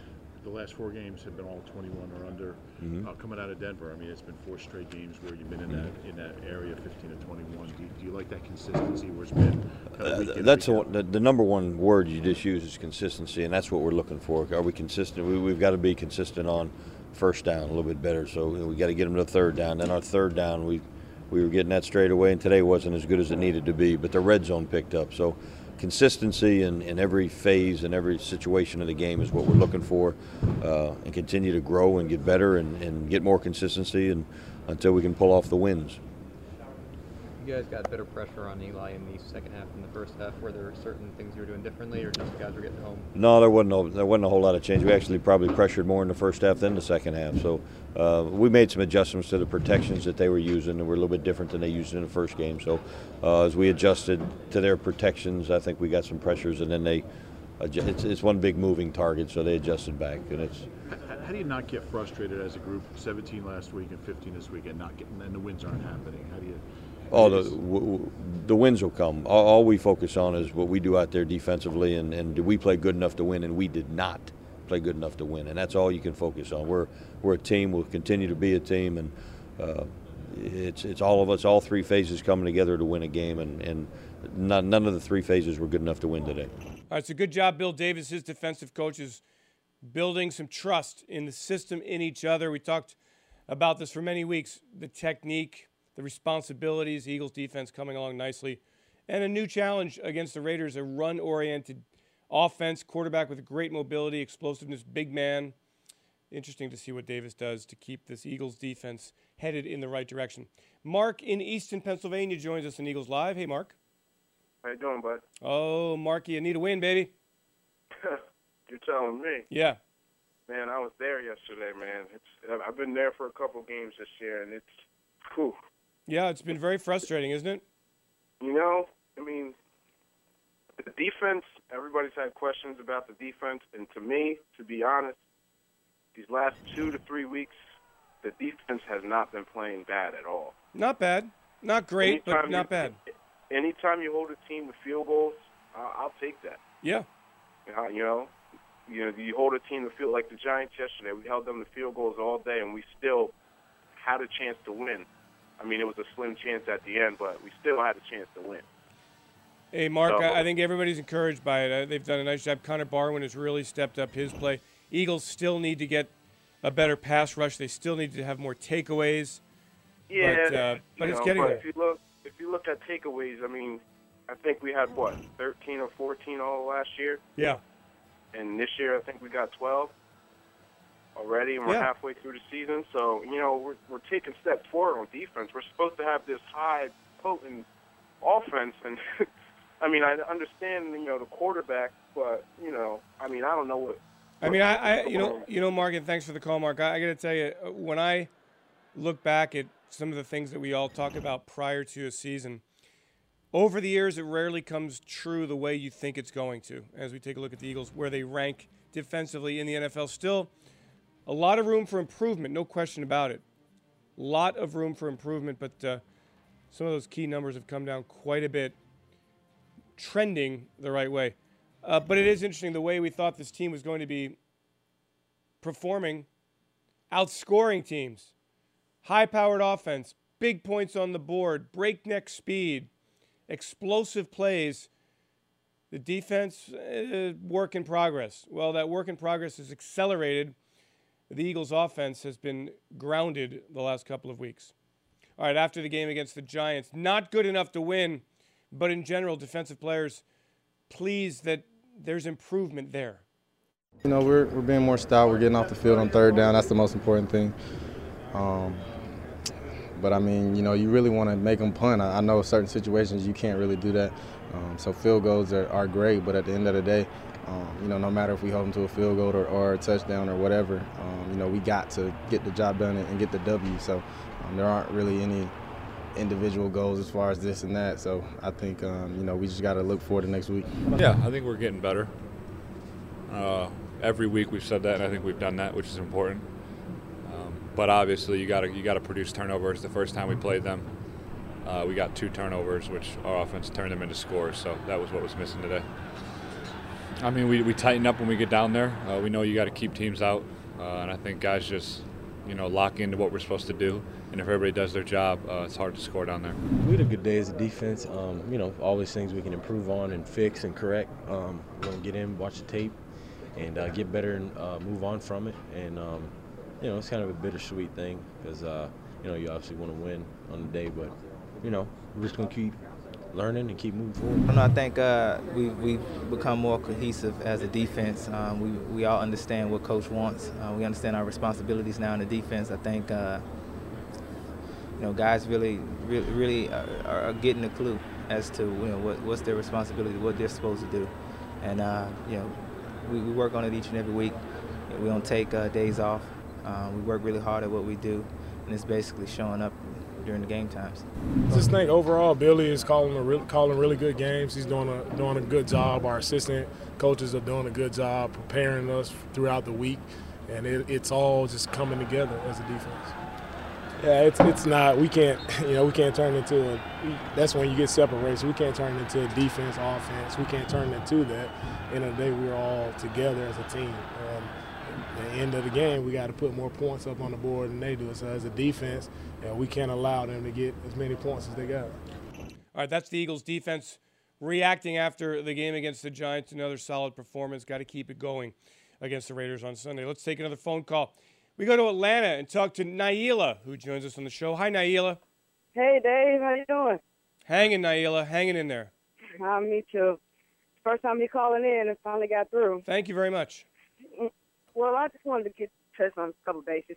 the last four games have been all twenty-one or under. Mhm. Uh, coming out of Denver, I mean, it's been four straight games where you've been in that in that area, fifteen to twenty-one. Do you, do you like that consistency where it's been kind of week in, That's week the, out? the, the number one word you just use is consistency, and that's what we're looking for. Are we consistent? We, we've got to be consistent on first down a little bit better. So we got to get them to third down. Then our third down, we we were getting that straight away, and today wasn't as good as it needed to be. But the red zone picked up. So consistency in, in every phase and every situation of the game is what we're looking for, uh, and continue to grow and get better and, and get more consistency and until we can pull off the wins. You guys got better pressure on Eli in the second half than the first half. Were there certain things you were doing differently, or just the guys were getting home? No, there wasn't a, there wasn't a whole lot of change. We actually probably pressured more in the first half than the second half. So uh, we made some adjustments to the protections that they were using, and were a little bit different than they used in the first game. So uh, as we adjusted to their protections, I think we got some pressures, and then they adju- it's, it's one big moving target, so they adjusted back, and it's. How, how do you not get frustrated as a group? seventeen last week and fifteen this week, and not getting, and the wins aren't happening. How do you? Oh, the w- w- the wins will come. All, all we focus on is what we do out there defensively, and, and do we play good enough to win? And we did not play good enough to win, and that's all you can focus on. We're we're a team. We'll continue to be a team, and uh, it's it's all of us, all three phases coming together to win a game, and and not, none of the three phases were good enough to win today. All right, so good job, Bill Davis, his defensive coaches, building some trust in the system, in each other. We talked about this for many weeks, the technique, the responsibilities, Eagles defense coming along nicely, and a new challenge against the Raiders, a run-oriented offense, quarterback with great mobility, explosiveness, big man. Interesting to see what Davis does to keep this Eagles defense headed in the right direction. Mark in Easton, Pennsylvania joins us in Eagles Live. Hey, Mark. How you doing, bud? Oh, Marky, you need a win, baby. You're telling me. Yeah. Man, I was there yesterday, man. It's I've been there for a couple games this year, and it's, whew. Yeah, it's been very frustrating, isn't it? You know, I mean, the defense, everybody's had questions about the defense, and to me, to be honest, these last two to three weeks, the defense has not been playing bad at all. Not bad. Not great, Anytime but not you, bad. Anytime you hold a team to field goals, uh, I'll take that. Yeah. Uh, you know, you know, you hold a team to field like the Giants yesterday. We held them to field goals all day, and we still had a chance to win. I mean, it was a slim chance at the end, but we still had a chance to win. Hey, Mark, So- I I think everybody's encouraged by it. Uh, They've done a nice job. Connor Barwin has really stepped up his play. Eagles still need to get a better pass rush. They still need to have more takeaways. Yeah, but, uh, but you it's know, getting but there. If you look, if you look at takeaways, I mean, I think we had what thirteen or fourteen all last year, Yeah. and this year I think we got twelve already, and we're Yeah. halfway through the season. So you know, we're we're taking steps forward on defense. We're supposed to have this high potent offense, and I mean, I understand you know the quarterback, but you know, I mean, I don't know what. I mean, I, I you know, you know, Mark, and thanks for the call, Mark. I, I got to tell you, uh, when I look back at some of the things that we all talk about prior to a season, over the years, it rarely comes true the way you think it's going to. As we take a look at the Eagles, where they rank defensively in the N F L, still a lot of room for improvement, no question about it. A lot of room for improvement, but uh, some of those key numbers have come down quite a bit, trending the right way. Uh, but it is interesting the way we thought this team was going to be performing, outscoring teams, high-powered offense, big points on the board, breakneck speed, explosive plays. The defense, uh, work in progress. Well, that work in progress is accelerated. The Eagles' offense has been grounded the last couple of weeks. All right, after the game against the Giants, not good enough to win, but in general, defensive players pleased that there's improvement there. You know, we're, we're being more stout. We're getting off the field on third down. That's the most important thing. Um, but, I mean, you know, you really want to make them punt. I, I know certain situations you can't really do that. Um, so field goals are, are great, but at the end of the day, um, you know, no matter if we hold them to a field goal or, or a touchdown or whatever, um, you know, we got to get the job done and, and get the W. So um, there aren't really any individual goals as far as this and that. So I think, um, you know, we just got to look forward to next week. Yeah, I think we're getting better. Uh, every week we've said that, and I think we've done that, which is important. Um, but obviously, you got to you got to produce turnovers. The first time we played them, uh, we got two turnovers, which our offense turned them into scores. So that was what was missing today. I mean, we, we tighten up when we get down there. Uh, we know you got to keep teams out, uh, and I think guys just, you know, lock into what we're supposed to do. And if everybody does their job, uh, it's hard to score down there. We had a good day as a defense. Um, you know, always things we can improve on and fix and correct. Um, we're going to get in, watch the tape, and uh, get better and uh, move on from it. And, um, you know, it's kind of a bittersweet thing because, uh, you know, you obviously want to win on the day. But, you know, we're just going to keep learning and keep moving forward. I think uh, we, we've become more cohesive as a defense. Um, we, we all understand what Coach wants. Uh, we understand our responsibilities now in the defense. I think, uh, you know, guys really, really, really are, are getting a clue as to, you know, what, what's their responsibility, what they're supposed to do. And, uh, you know, we, we work on it each and every week. We don't take uh, days off. Uh, we work really hard at what we do, and it's basically showing up during the game times. I just think overall Billy is calling a re calling really good games. He's doing a doing a good job. Our assistant coaches are doing a good job preparing us throughout the week, and it, it's all just coming together as a defense. Yeah, it's it's not. We can't you know we can't turn into a. That's when you get separated. So we can't turn into a defense, offense. We can't turn into that. End of the day, we're all together as a team. Um, At the end of the game, we got to put more points up on the board than they do. So as a defense, you know, we can't allow them to get as many points as they got. All right, that's the Eagles' defense reacting after the game against the Giants. Another solid performance. Got to keep it going against the Raiders on Sunday. Let's take another phone call. We go to Atlanta and talk to Naila, who joins us on the show. Hi, Naila. Hey, Dave. How you doing? Hanging, Naila. Hanging in there. Uh, me too. First time you calling in and finally got through. Thank you very much. Well, I just wanted to get touch on a couple of bases.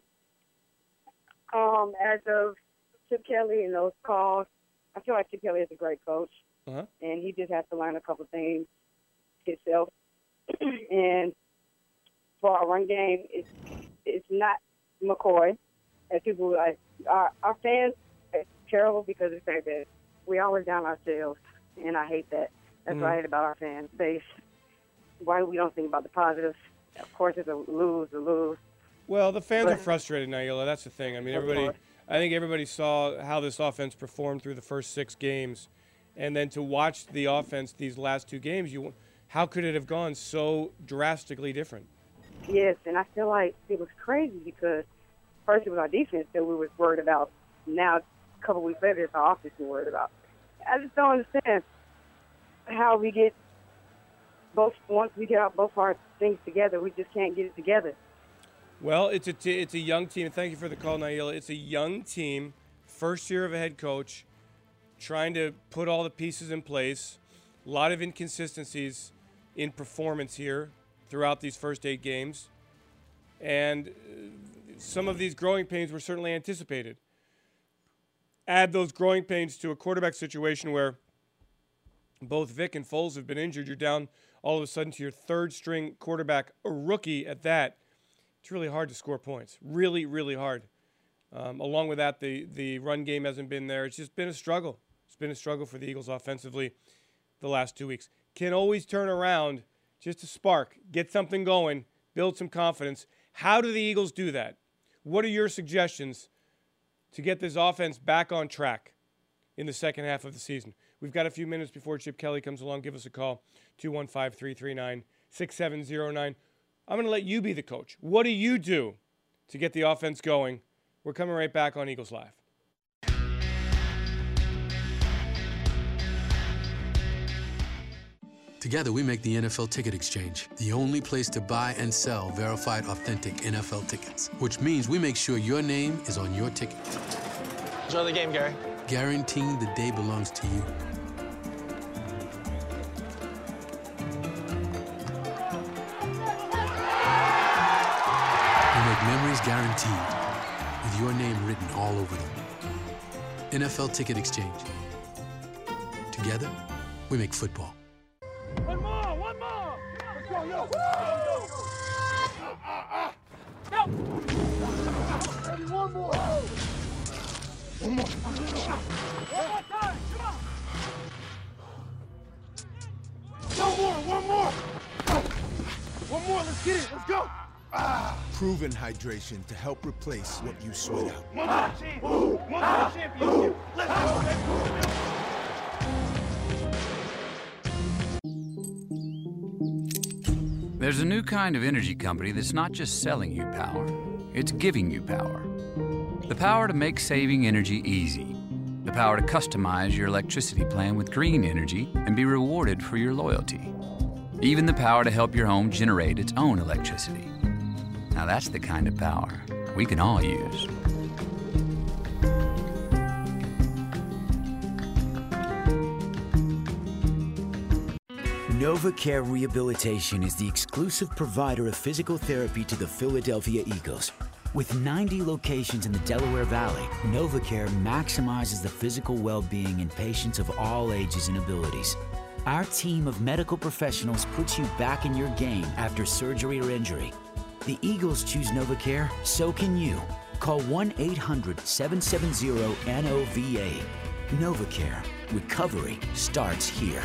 Um, as of Chip Kelly and those calls, I feel like Chip Kelly is a great coach, uh-huh. and he just has to learn a couple of things himself. And for our run game, it's it's not McCoy. As people like our our fans, it's terrible because of the fact that we always down ourselves, and I hate that. That's mm-hmm. what I hate about our fan base. Why we don't think about the positives. Of course, it's a lose, a lose. Well, the fans but, are frustrated, Naila. That's the thing. I mean, everybody. I think everybody saw how this offense performed through the first six games, and then to watch the offense these last two games, you, how could it have gone so drastically different? Yes, and I feel like it was crazy because first it was our defense that we were worried about. Now, a couple weeks later, it's our offense we're worried about. I just don't understand how we get. Both once we get out both our things together, we just can't get it together. Well, it's a t it's a young team. Thank you for the call, Naila. It's a young team, first year of a head coach, trying to put all the pieces in place. A lot of inconsistencies in performance here throughout these first eight games, and some of these growing pains were certainly anticipated. Add those growing pains to a quarterback situation where both Vic and Foles have been injured. You're down all of a sudden to your third string quarterback, a rookie at that. It's really hard to score points. Really, really hard. Um, along with that, the, the run game hasn't been there. It's just been a struggle. It's been a struggle for the Eagles offensively the last two weeks. Can always turn around, just a spark, get something going, build some confidence. How do the Eagles do that? What are your suggestions to get this offense back on track in the second half of the season? We've got a few minutes before Chip Kelly comes along. Give us a call, two one five, three three nine, six seven zero nine. I'm going to let you be the coach. What do you do to get the offense going? We're coming right back on Eagles Live. Together, we make the N F L Ticket Exchange, the only place to buy and sell verified, authentic N F L tickets, which means we make sure your name is on your ticket. Enjoy the game, Gary. Guaranteeing the day belongs to you. We make memories guaranteed, with your name written all over them. N F L Ticket Exchange. Together, we make football. One more, one more. Let's go, yo. Go. Ready, one more. One more. One more time, come on. One more, one more. One more, let's get it, let's go. Ah. Proven hydration to help replace what you sweat out. One more chance. One more championship. Let's go, baby. There's a new kind of energy company that's not just selling you power, it's giving you power. The power to make saving energy easy. The power to customize your electricity plan with green energy and be rewarded for your loyalty. Even the power to help your home generate its own electricity. Now that's the kind of power we can all use. NovaCare Rehabilitation is the exclusive provider of physical therapy to the Philadelphia Eagles. With ninety locations in the Delaware Valley, NovaCare maximizes the physical well-being in patients of all ages and abilities. Our team of medical professionals puts you back in your game after surgery or injury. The Eagles choose NovaCare, so can you. Call one eight hundred, seven seven zero, N O V A. NovaCare. Recovery starts here.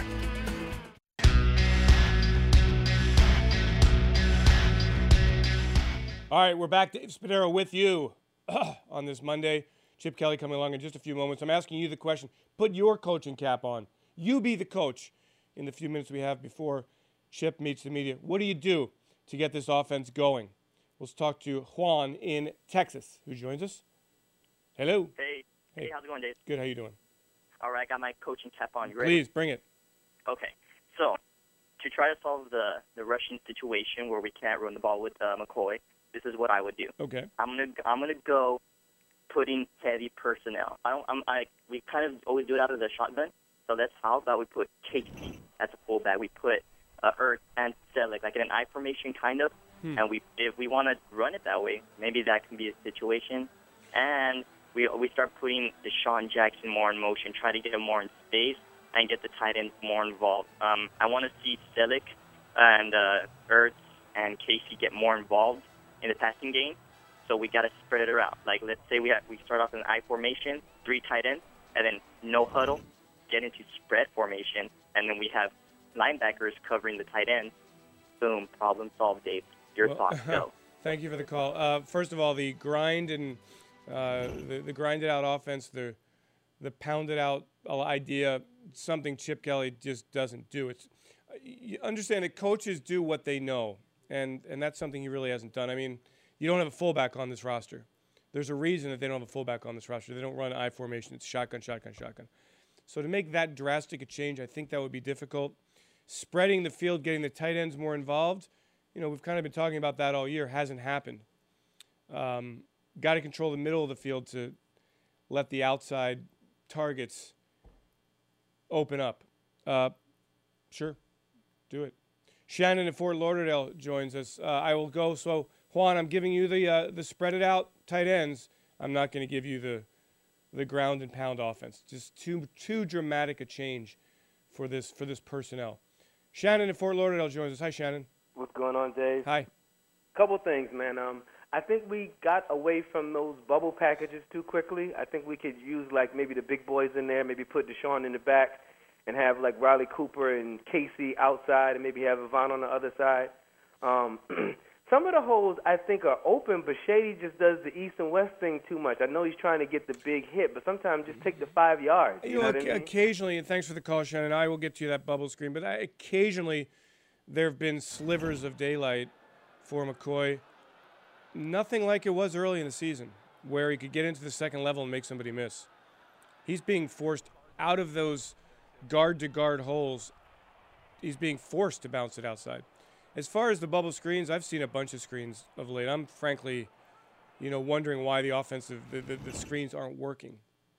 All right, we're back. Dave Spadaro with you on this Monday. Chip Kelly coming along in just a few moments. I'm asking you the question. Put your coaching cap on. You be the coach in the few minutes we have before Chip meets the media. What do you do to get this offense going? Let's talk to Juan in Texas, who joins us. Hello. Hey. Hey, how's it going, Dave? Good. How you doing? All right, got my coaching cap on. You ready? Please, bring it. Okay. So, to try to solve the, the rushing situation where we can't run the ball with uh, McCoy, this is what I would do. Okay. I'm gonna I'm gonna go putting heavy personnel. I don't I'm I we kind of always do it out of the shotgun. So that's how about we put Casey as a fullback. We put uh, Ertz and Selleck like in an I formation kind of. Hmm. And we if we want to run it that way, maybe that can be a situation. And we we start putting Deshaun Jackson more in motion, try to get him more in space and get the tight ends more involved. Um, I want to see Selleck and uh, Ertz and Casey get more involved in the passing game, so we got to spread it around. Like, let's say we have, we start off in an I formation, three tight ends, and then no huddle, get into spread formation, and then we have linebackers covering the tight ends. Boom, problem solved, Dave. Your well, thoughts, go. Thank you for the call. Uh, first of all, the grind and uh, the, the grinded out offense, the the pounded out idea, something Chip Kelly just doesn't do. It's you understand that coaches do what they know. And and that's something he really hasn't done. I mean, you don't have a fullback on this roster. There's a reason that they don't have a fullback on this roster. They don't run I formation. It's shotgun, shotgun, shotgun. So to make that drastic a change, I think that would be difficult. Spreading the field, getting the tight ends more involved, you know, we've kind of been talking about that all year. Hasn't happened. Um, got to control the middle of the field to let the outside targets open up. Uh, sure, do it. Shannon in Fort Lauderdale joins us. Uh, I will go. So, Juan, I'm giving you the uh, the spread it out tight ends. I'm not going to give you the the ground and pound offense. Just too too dramatic a change for this for this personnel. Shannon in Fort Lauderdale joins us. Hi, Shannon. What's going on, Dave? Hi. Couple things, man. Um, I think we got away from those bubble packages too quickly. I think we could use like maybe the big boys in there, maybe put Deshaun in the back, and have like Riley Cooper and Casey outside, and maybe have Yvonne on the other side. Um, some of the holes I think are open, but Shady just does the east and west thing too much. I know he's trying to get the big hit, but sometimes just take the five yards. You, You know know, what I oc- mean? occasionally, and thanks for the call, Shannon. I will get to you that bubble screen, but I, occasionally there have been slivers of daylight for McCoy. Nothing like it was early in the season, where he could get into the second level and make somebody miss. He's being forced out of those guard-to-guard holes. He's being forced to bounce it outside. As far as the bubble screens, I've seen a bunch of screens of late. I'm frankly, you know, wondering why the offensive, the, the, the screens aren't working.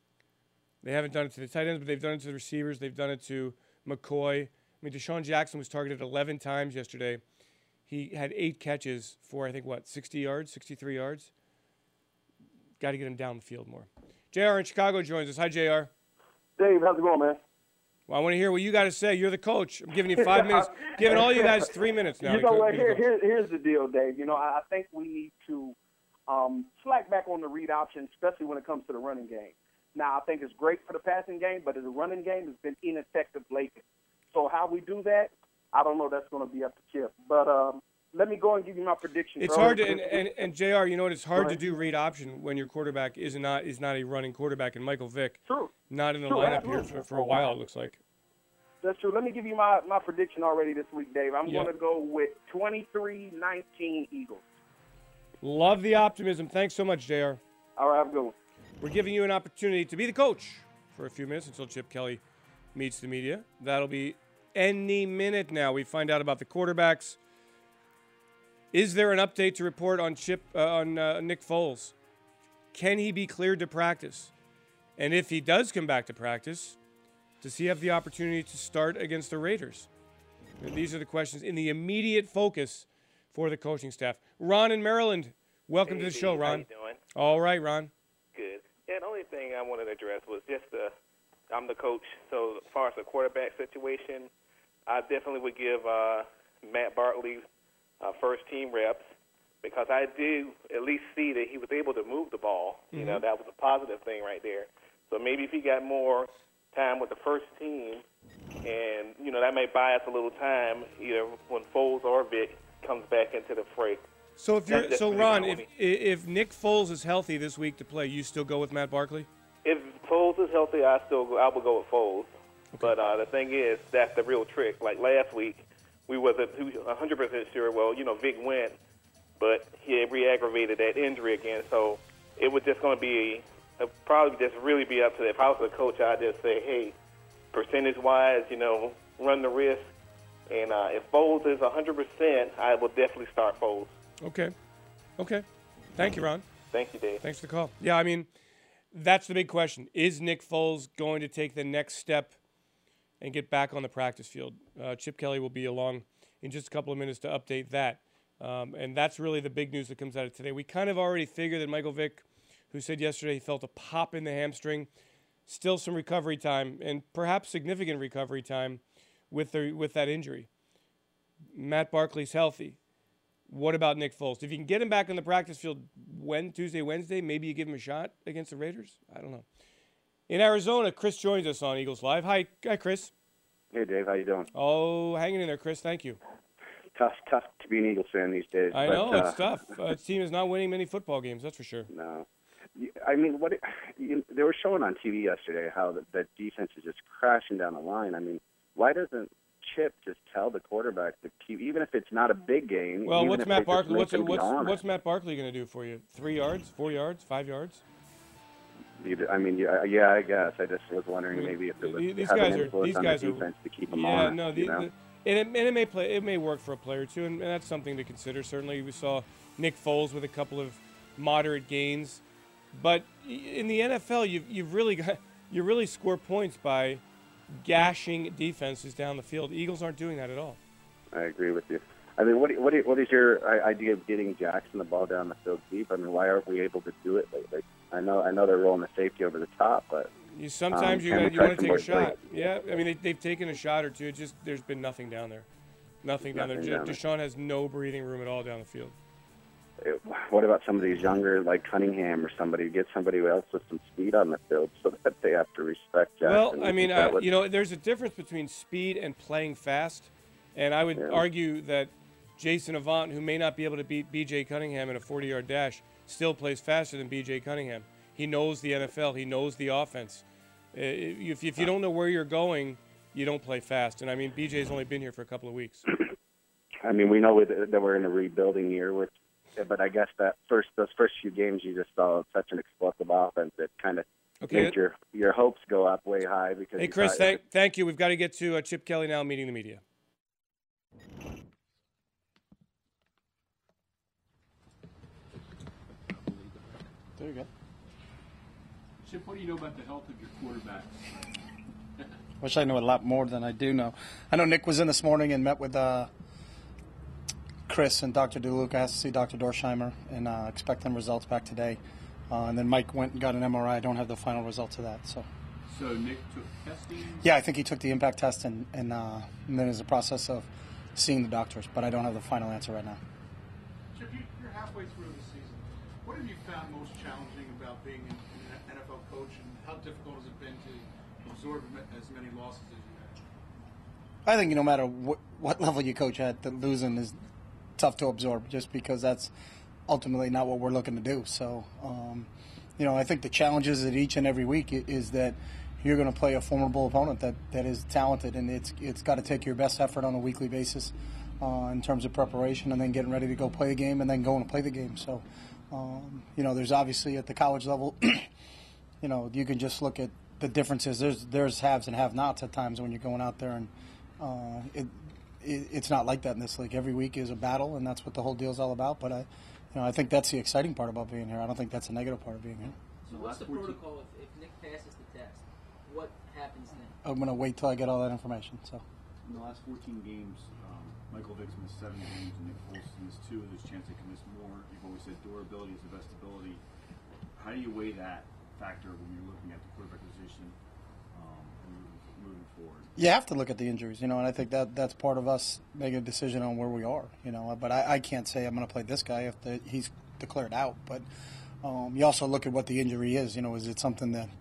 They haven't done it to the tight ends, but they've done it to the receivers. They've done it to McCoy. I mean, Deshaun Jackson was targeted eleven times yesterday. He had eight catches for, I think, what, sixty yards, sixty-three yards? Got to get him down the field more. J R in Chicago joins us. Hi, J R. Dave, how's it going, man? Well, I want to hear what you got to say. You're the coach. I'm giving you five minutes. Giving all you guys three minutes now. You know what? Here, here, here's the deal, Dave. You know, I, I think we need to um, slack back on the read option, especially when it comes to the running game. Now, I think it's great for the passing game, but the running game has been ineffective lately. So how we do that, I don't know. That's going to be up to Chip. But um, let me go and give you my prediction. It's hard to, and, and, and J R, you know what? It's hard to do read option when your quarterback is not is not a running quarterback. And Michael Vick, True. not in the True, lineup here absolutely. for, for a while, it looks like. That's true. Let me give you my, my prediction already this week, Dave. I'm Yeah. going to go with twenty-three nineteen Eagles. Love the optimism. Thanks so much, J R. All right, have a good one. We're giving you an opportunity to be the coach for a few minutes until Chip Kelly meets the media. That'll be any minute now. We find out about the quarterbacks. Is there an update to report on Chip uh, on uh, Nick Foles? Can he be cleared to practice? And if he does come back to practice, does he have the opportunity to start against the Raiders? And these are the questions in the immediate focus for the coaching staff. Ron in Maryland, welcome Hey, to the show, Dave. Ron. How you doing? All right, Ron. Good. Yeah, the only thing I wanted to address was just the, I'm the coach, so as far as the quarterback situation, I definitely would give uh, Matt Barkley uh, first team reps because I do at least see that he was able to move the ball. You Mm-hmm. know, that was a positive thing right there. So maybe if he got more time with the first team, and, you know, that may buy us a little time either when Foles or Vic comes back into the fray. So if you're That's so definitely Ron, my if only- if Nick Foles is healthy this week to play, you still go with Matt Barkley? If Foles is healthy, I still go, I will go with Foles. But uh, the thing is, that's the real trick. Like last week, we wasn't one hundred percent sure. Well, you know, Vic went, but he re-aggravated that injury again. So it was just going to be a, probably just really be up to. If I was a coach, I'd just say, hey, percentage-wise, you know, run the risk. And uh, if Foles is one hundred percent, I will definitely start Foles. Okay. Okay. Thank you, Ron. Thank you, Dave. Thanks for the call. Yeah, I mean, that's the big question. Is Nick Foles going to take the next step and get back on the practice field? Uh, Chip Kelly will be along in just a couple of minutes to update that. Um, and that's really the big news that comes out of today. We kind of already figured that Michael Vick, who said yesterday he felt a pop in the hamstring, still some recovery time and perhaps significant recovery time with the, with that injury. Matt Barkley's healthy. What about Nick Foles? If you can get him back on the practice field when Tuesday, Wednesday, maybe you give him a shot against the Raiders. I don't know. In Arizona, Chris joins us on Eagles Live. Hi, hi, Chris. Hey, Dave. How you doing? Oh, hanging in there, Chris. Thank you. Tough, tough to be an Eagles fan these days. I but, know uh, it's tough. Uh, this team is not winning many football games. That's for sure. No, I mean, what it, you, they were showing on T V yesterday how the, that defense is just crashing down the line. I mean, why doesn't Chip just tell the quarterback to keep, even if it's not a big game? Well, even what's if Matt they just Barkley? make What's them be what's, on what's it? Matt Barkley going to do for you? Three yards, four yards, five yards? You- I mean, yeah, yeah, I guess. I just was wondering maybe if it was These have guys an are influence these on guys the are defense to keep them yeah, on. no, it, the, you know? the, and, it, and it may play. It may work for a player too, and, and that's something to consider. Certainly, we saw Nick Foles with a couple of moderate gains, but in the N F L, you've you've really got you really score points by gashing defenses down the field. Eagles aren't doing that at all. I agree with you. I mean, what do- what do- what is your i- idea of getting Jackson the ball down the field deep? I mean, why aren't we able to do it lately? I know I know they're rolling the safety over the top, but You sometimes um, you can we gotta, you try want to some take a more shot. plays? Yeah, I mean they, they've taken a shot or two. It just there's been nothing down there, nothing down Nothing there. down there. Deshaun has no breathing room at all down the field. It- What about some of these younger, like Cunningham or somebody? Get somebody else with some speed on the field so that they have to respect Jackson. Well, You I mean, think that uh, would- you know, there's a difference between speed and playing fast, and I would Yeah. argue that Jason Avant, who may not be able to beat B J Cunningham in a forty-yard dash, still plays faster than B J Cunningham. He knows the N F L. He knows the offense. Uh, If, if you don't know where you're going, you don't play fast. And, I mean, B J's only been here for a couple of weeks. I mean, we know that that we're in a rebuilding year, with, but I guess that first those first few games you just saw such an explosive offense that kind of Okay. made your your hopes go up way high because. Hey, you Chris, thought- thank, thank you. We've got to get to uh, Chip Kelly now meeting the media. There you go. Chip, what do you know about the health of your quarterback? Wish I knew a lot more than I do know. I know Nick was in this morning and met with uh, Chris and Doctor DeLuca. Has to see Doctor Dorsheimer and uh, expecting results back today. Uh, and then Mike went and got an M R I. I don't have the final results of that. So, So Nick took testing? yeah, I think he took the impact test and, and, uh, and then is a process of seeing the doctors. But I don't have the final answer right now. Chip, you- you're halfway through the season. What have you found most challenging about being an an N F L coach, and how difficult has it been to absorb as many losses as you had? I think no matter what, what level you coach at, that losing is tough to absorb just because that's ultimately not what we're looking to do. So, um, you know, I think the challenges at each and every week i- is that, you're going to play a formidable opponent that, that is talented, and it's it's got to take your best effort on a weekly basis uh, in terms of preparation, and then getting ready to go play a game, and then going to play the game. So, um, you know, there's obviously at the college level, you know, you can just look at the differences. There's there's haves and have-nots at times when you're going out there, and uh, it, it it's not like that in this league. Every week is a battle, and that's what the whole deal's all about. But I, you know, I think that's the exciting part about being here. I don't think that's a negative part of being here. So what's the protocol if, if Nick passes the test? What happens then? I'm going to wait till I get all that information. So. In the last fourteen games, um, Michael Vick's missed seven games, and Nick Folston missed two. There's a chance they can miss more. You've always said durability is the best ability. How do you weigh that factor when you're looking at the quarterback position um, and moving, moving forward? You have to look at the injuries, you know, and I think that that's part of us making a decision on where we are, you know. But I, I can't say I'm going to play this guy if the, he's declared out. But um, you also look at what the injury is. You know, is it something that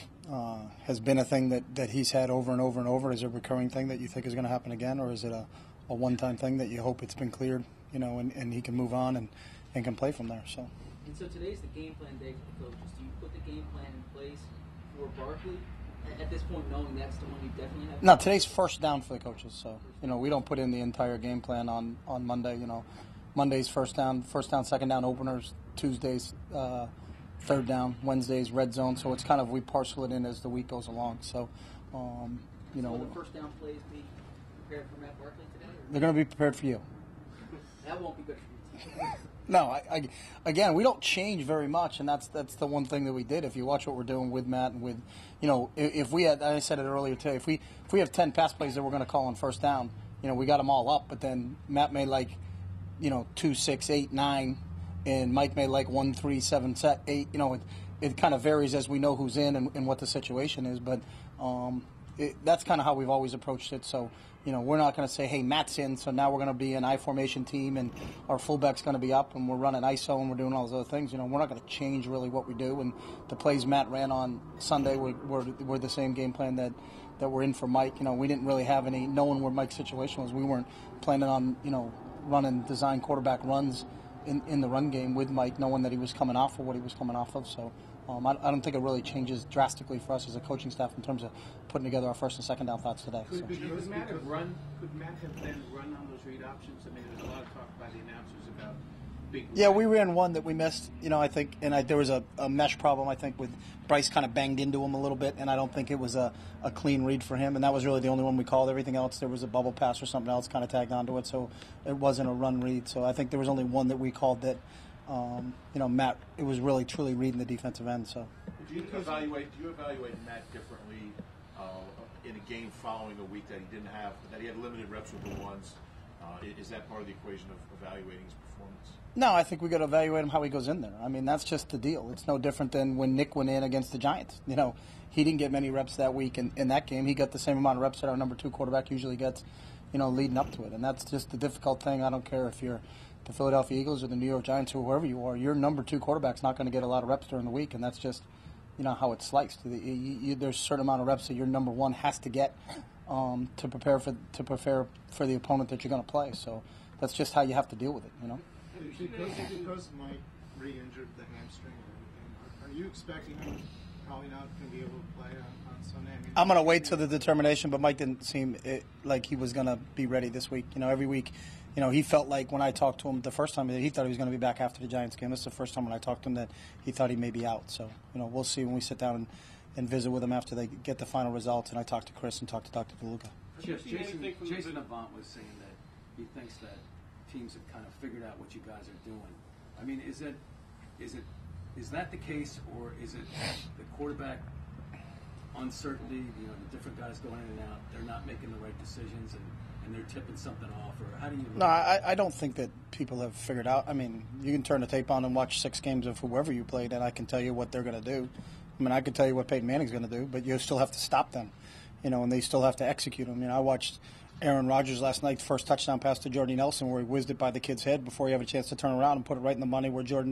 uh, has been a thing that, that he's had over and over and over? Is it a recurring thing that you think is going to happen again, or is it a, a one-time thing that you hope it's been cleared, you know, and, and he can move on and, and can play from there? So. And so today's the game plan day for the coaches. Do you put the game plan in place for Barkley at this point, knowing that's the one you definitely have? No, today's first down for the coaches. So, you know, we don't put in the entire game plan on, on Monday. You know, Monday's first down, first down, second down openers. Tuesday's uh, third down. Wednesday's red zone. So it's kind of, we parcel it in as the week goes along. So, um, you know. Will the first down plays be prepared for Matt Barkley today? Or? They're going to be prepared for you. That won't be good for you. No, I, I, again, we don't change very much, and that's that's the one thing that we did. If you watch what we're doing with Matt and with, you know, if, if we had, I said it earlier today, if we if we have ten pass plays that we're going to call on first down, you know, we got them all up, but then Matt made like, you know, two, six, eight, nine, and Mike made like one, three, seven, set, eight. You know, it, it kind of varies as we know who's in and, and what the situation is, but um, it, that's kind of how we've always approached it. So. You know, we're not going to say, hey, Matt's in, so now we're going to be an I formation team and our fullback's going to be up and we're running I S O and we're doing all those other things. You know, we're not going to change really what we do. And the plays Matt ran on Sunday were, were, were the same game plan that, that we're in for Mike. You know, we didn't really have any, knowing where Mike's situation was, we weren't planning on, you know, running design quarterback runs in, in the run game with Mike, knowing that he was coming off of what he was coming off of. So um, I, I don't think it really changes drastically for us as a coaching staff in terms of putting together our first and second down thoughts today. Could, So. could Matt have run? Could Matt have then run on those read options? I mean, there's a lot of talk by the announcers about big. Yeah, we ran one that we missed. You know, I think, and I, there was a, a mesh problem. I think with Bryce kind of banged into him a little bit, and I don't think it was a, a clean read for him. And that was really the only one we called. Everything else, there was a bubble pass or something else kind of tagged onto it, so it wasn't a run read. So I think there was only one that we called that. Um, you know, Matt, it was really truly reading the defensive end. So. Do you evaluate? Do you evaluate Matt differently uh, in a game following a week that he didn't have, that he had limited reps with the ones? Uh, is that part of the equation of evaluating his performance? No, I think we got to evaluate him how he goes in there. I mean, that's just the deal. It's no different than when Nick went in against the Giants. You know, he didn't get many reps that week, and in that game, he got the same amount of reps that our number two quarterback usually gets. You know, leading up to it, and that's just the difficult thing. I don't care if you're the Philadelphia Eagles or the New York Giants or whoever you are. Your number two quarterback's not going to get a lot of reps during the week, and that's just. You know how it's sliced. You, you, there's a certain amount of reps that your number one has to get um, to prepare for to prepare for the opponent that you're going to play. So that's just how you have to deal with it. You know. Because, because Mike re-injured the hamstring, are you expecting him probably not going to be able to play on, on Sunday? I mean, I'm going to wait till the determination, but Mike didn't seem it, like he was going to be ready this week. You know, every week. You know, he felt like when I talked to him the first time, he thought he was going to be back after the Giants game. This is the first time when I talked to him that he thought he may be out. So, you know, we'll see when we sit down and, and visit with him after they get the final results. And I talked to Chris and talked to Doctor DeLuca. Chip, Jason, Jason Avant was saying that he thinks that teams have kind of figured out what you guys are doing. I mean, is it, is it, is that the case, or is it the quarterback uncertainty? You know, the different guys going in and out, they're not making the right decisions, and and they're tipping something off, or how do you... No, I, I don't think that people have figured out. I mean, you can turn the tape on and watch six games of whoever you played, and I can tell you what they're going to do. I mean, I can tell you what Peyton Manning's going to do, but you still have to stop them, you know, and they still have to execute them. You know, I watched Aaron Rodgers last night, first touchdown pass to Jordy Nelson, where he whizzed it by the kid's head before he had a chance to turn around and put it right in the money where Jordan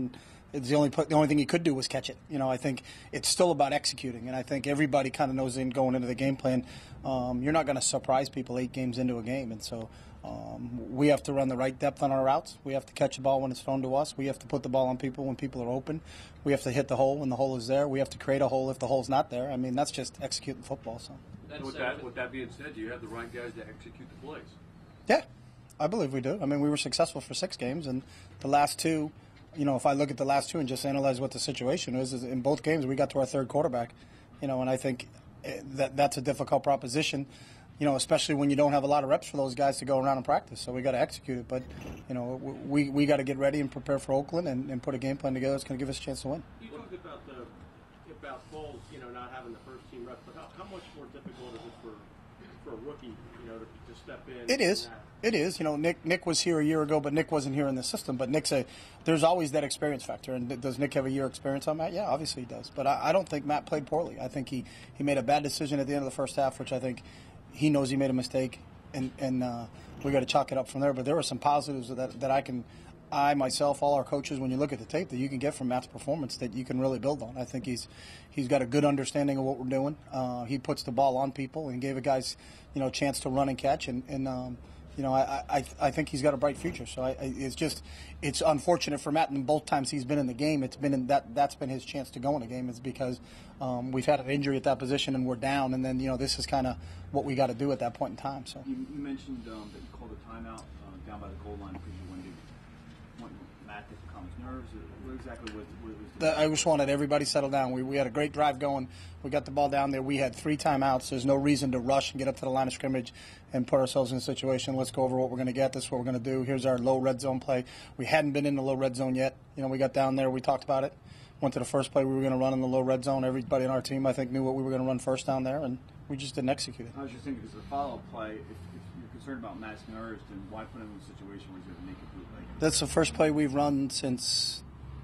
It's the only the only thing he could do was catch it. You know, I think it's still about executing, and I think everybody kind of knows in going into the game plan, um, you're not going to surprise people eight games into a game, and so um, we have to run the right depth on our routes. We have to catch the ball when it's thrown to us. We have to put the ball on people when people are open. We have to hit the hole when the hole is there. We have to create a hole if the hole's not there. I mean, that's just executing football. So, And with that, with that being said, do you have the right guys to execute the plays? yeah, I believe we do. I mean, we were successful for six games, and the last two. You know, if I look at the last two and just analyze what the situation is, is in both games we got to our third quarterback. You know, and I think that that's a difficult proposition. You know, especially when you don't have a lot of reps for those guys to go around and practice. So we got to execute it. But you know, we we got to get ready and prepare for Oakland and, and put a game plan together that's going to give us a chance to win. You talked about the about Foles, you know, not having the first team reps, but how, how much more difficult is it for for a rookie, you know, to, to step in? It is. It is. You know, Nick Nick was here a year ago, but Nick wasn't here in the system. But Nick's a there's always that experience factor. And does Nick have a year experience on Matt? Yeah, obviously he does. But I, I don't think Matt played poorly. I think he, he made a bad decision at the end of the first half, which I think he knows he made a mistake, and and uh, we got to chalk it up from there. But there were some positives that that I can, I myself, all our coaches, when you look at the tape, that you can get from Matt's performance that you can really build on. I think he's he's got a good understanding of what we're doing. Uh, he puts the ball on people and gave a guys, you know, a chance to run and catch, and and. Um, You know, I, I I think he's got a bright future. So I, I, it's just it's unfortunate for Matt. And both times he's been in the game, it's been in that that's been his chance to go in a game. Is because um, we've had an injury at that position and we're down. And then you know this is kind of what we got to do at that point in time. So you, you mentioned um, that you called a timeout uh, down by the goal line because you wanted, wanted Matt to calm his nerves. Or what exactly was, what was the, I just wanted everybody to settle down. We we had a great drive going. We got the ball down there. We had three timeouts. There's no reason to rush and get up to the line of scrimmage and put ourselves in a situation. Let's go over what we're going to get. This is what we're going to do. Here's our low red zone play. We hadn't been in the low red zone yet. You know, we got down there. We talked about it. Went to the first play. We were going to run in the low red zone. Everybody on our team, I think, knew what we were going to run first down there, and we just didn't execute it. I was just thinking, because the follow-up play, if, if you're concerned about Matt's nerves, then why put him in a situation where he's going to make a bootleg? That's the first play we've run since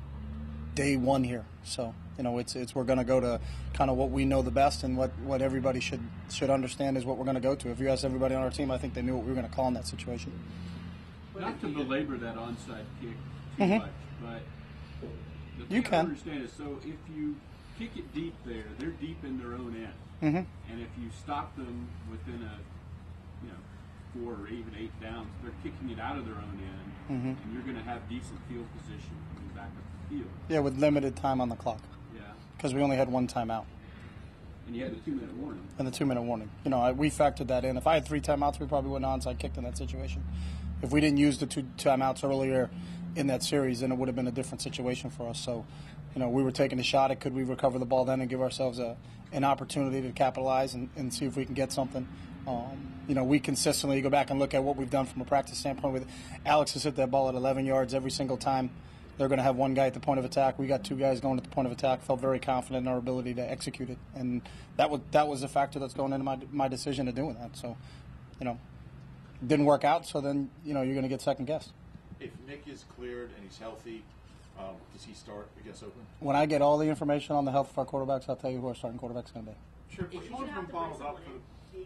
day one here. So, you know, it's it's we're going to go to kind of what we know the best, and what, what everybody should should understand is what we're going to go to. If you ask everybody on our team, I think they knew what we were going to call in that situation. Not to belabor that onside kick too Mhm. much, but the thing You I can. understand is, so if you kick it deep there, they're deep in their own end, Mhm. and if you stop them within a, you know, four or even eight downs, they're kicking it out of their own end, Mhm. and you're going to have decent field position coming back up the field. Yeah, with limited time on the clock. Yeah. Because we only had one timeout. And you had the two-minute warning. And the two-minute warning. You know, I, we factored that in. If I had three timeouts, we probably wouldn't have onside kicked in that situation. If we didn't use the two timeouts earlier in that series, then it would have been a different situation for us. So, you know, we were taking a shot at could we recover the ball then and give ourselves a an opportunity to capitalize and, and see if we can get something. Um, you know, we consistently go back and look at what we've done from a practice standpoint. With Alex has hit that ball at eleven yards every single time. They're going to have one guy at the point of attack. We got two guys going at the point of attack. Felt very confident in our ability to execute it, and that was that was a factor that's going into my my decision of doing that. So, you know, didn't work out. So then, you know, you're going to get second guessed. If Nick is cleared and he's healthy, um, does he start against Oakland? When I get all the information on the health of our quarterbacks, I'll tell you who our starting quarterback's going to be. Sure, was one of them bottled up for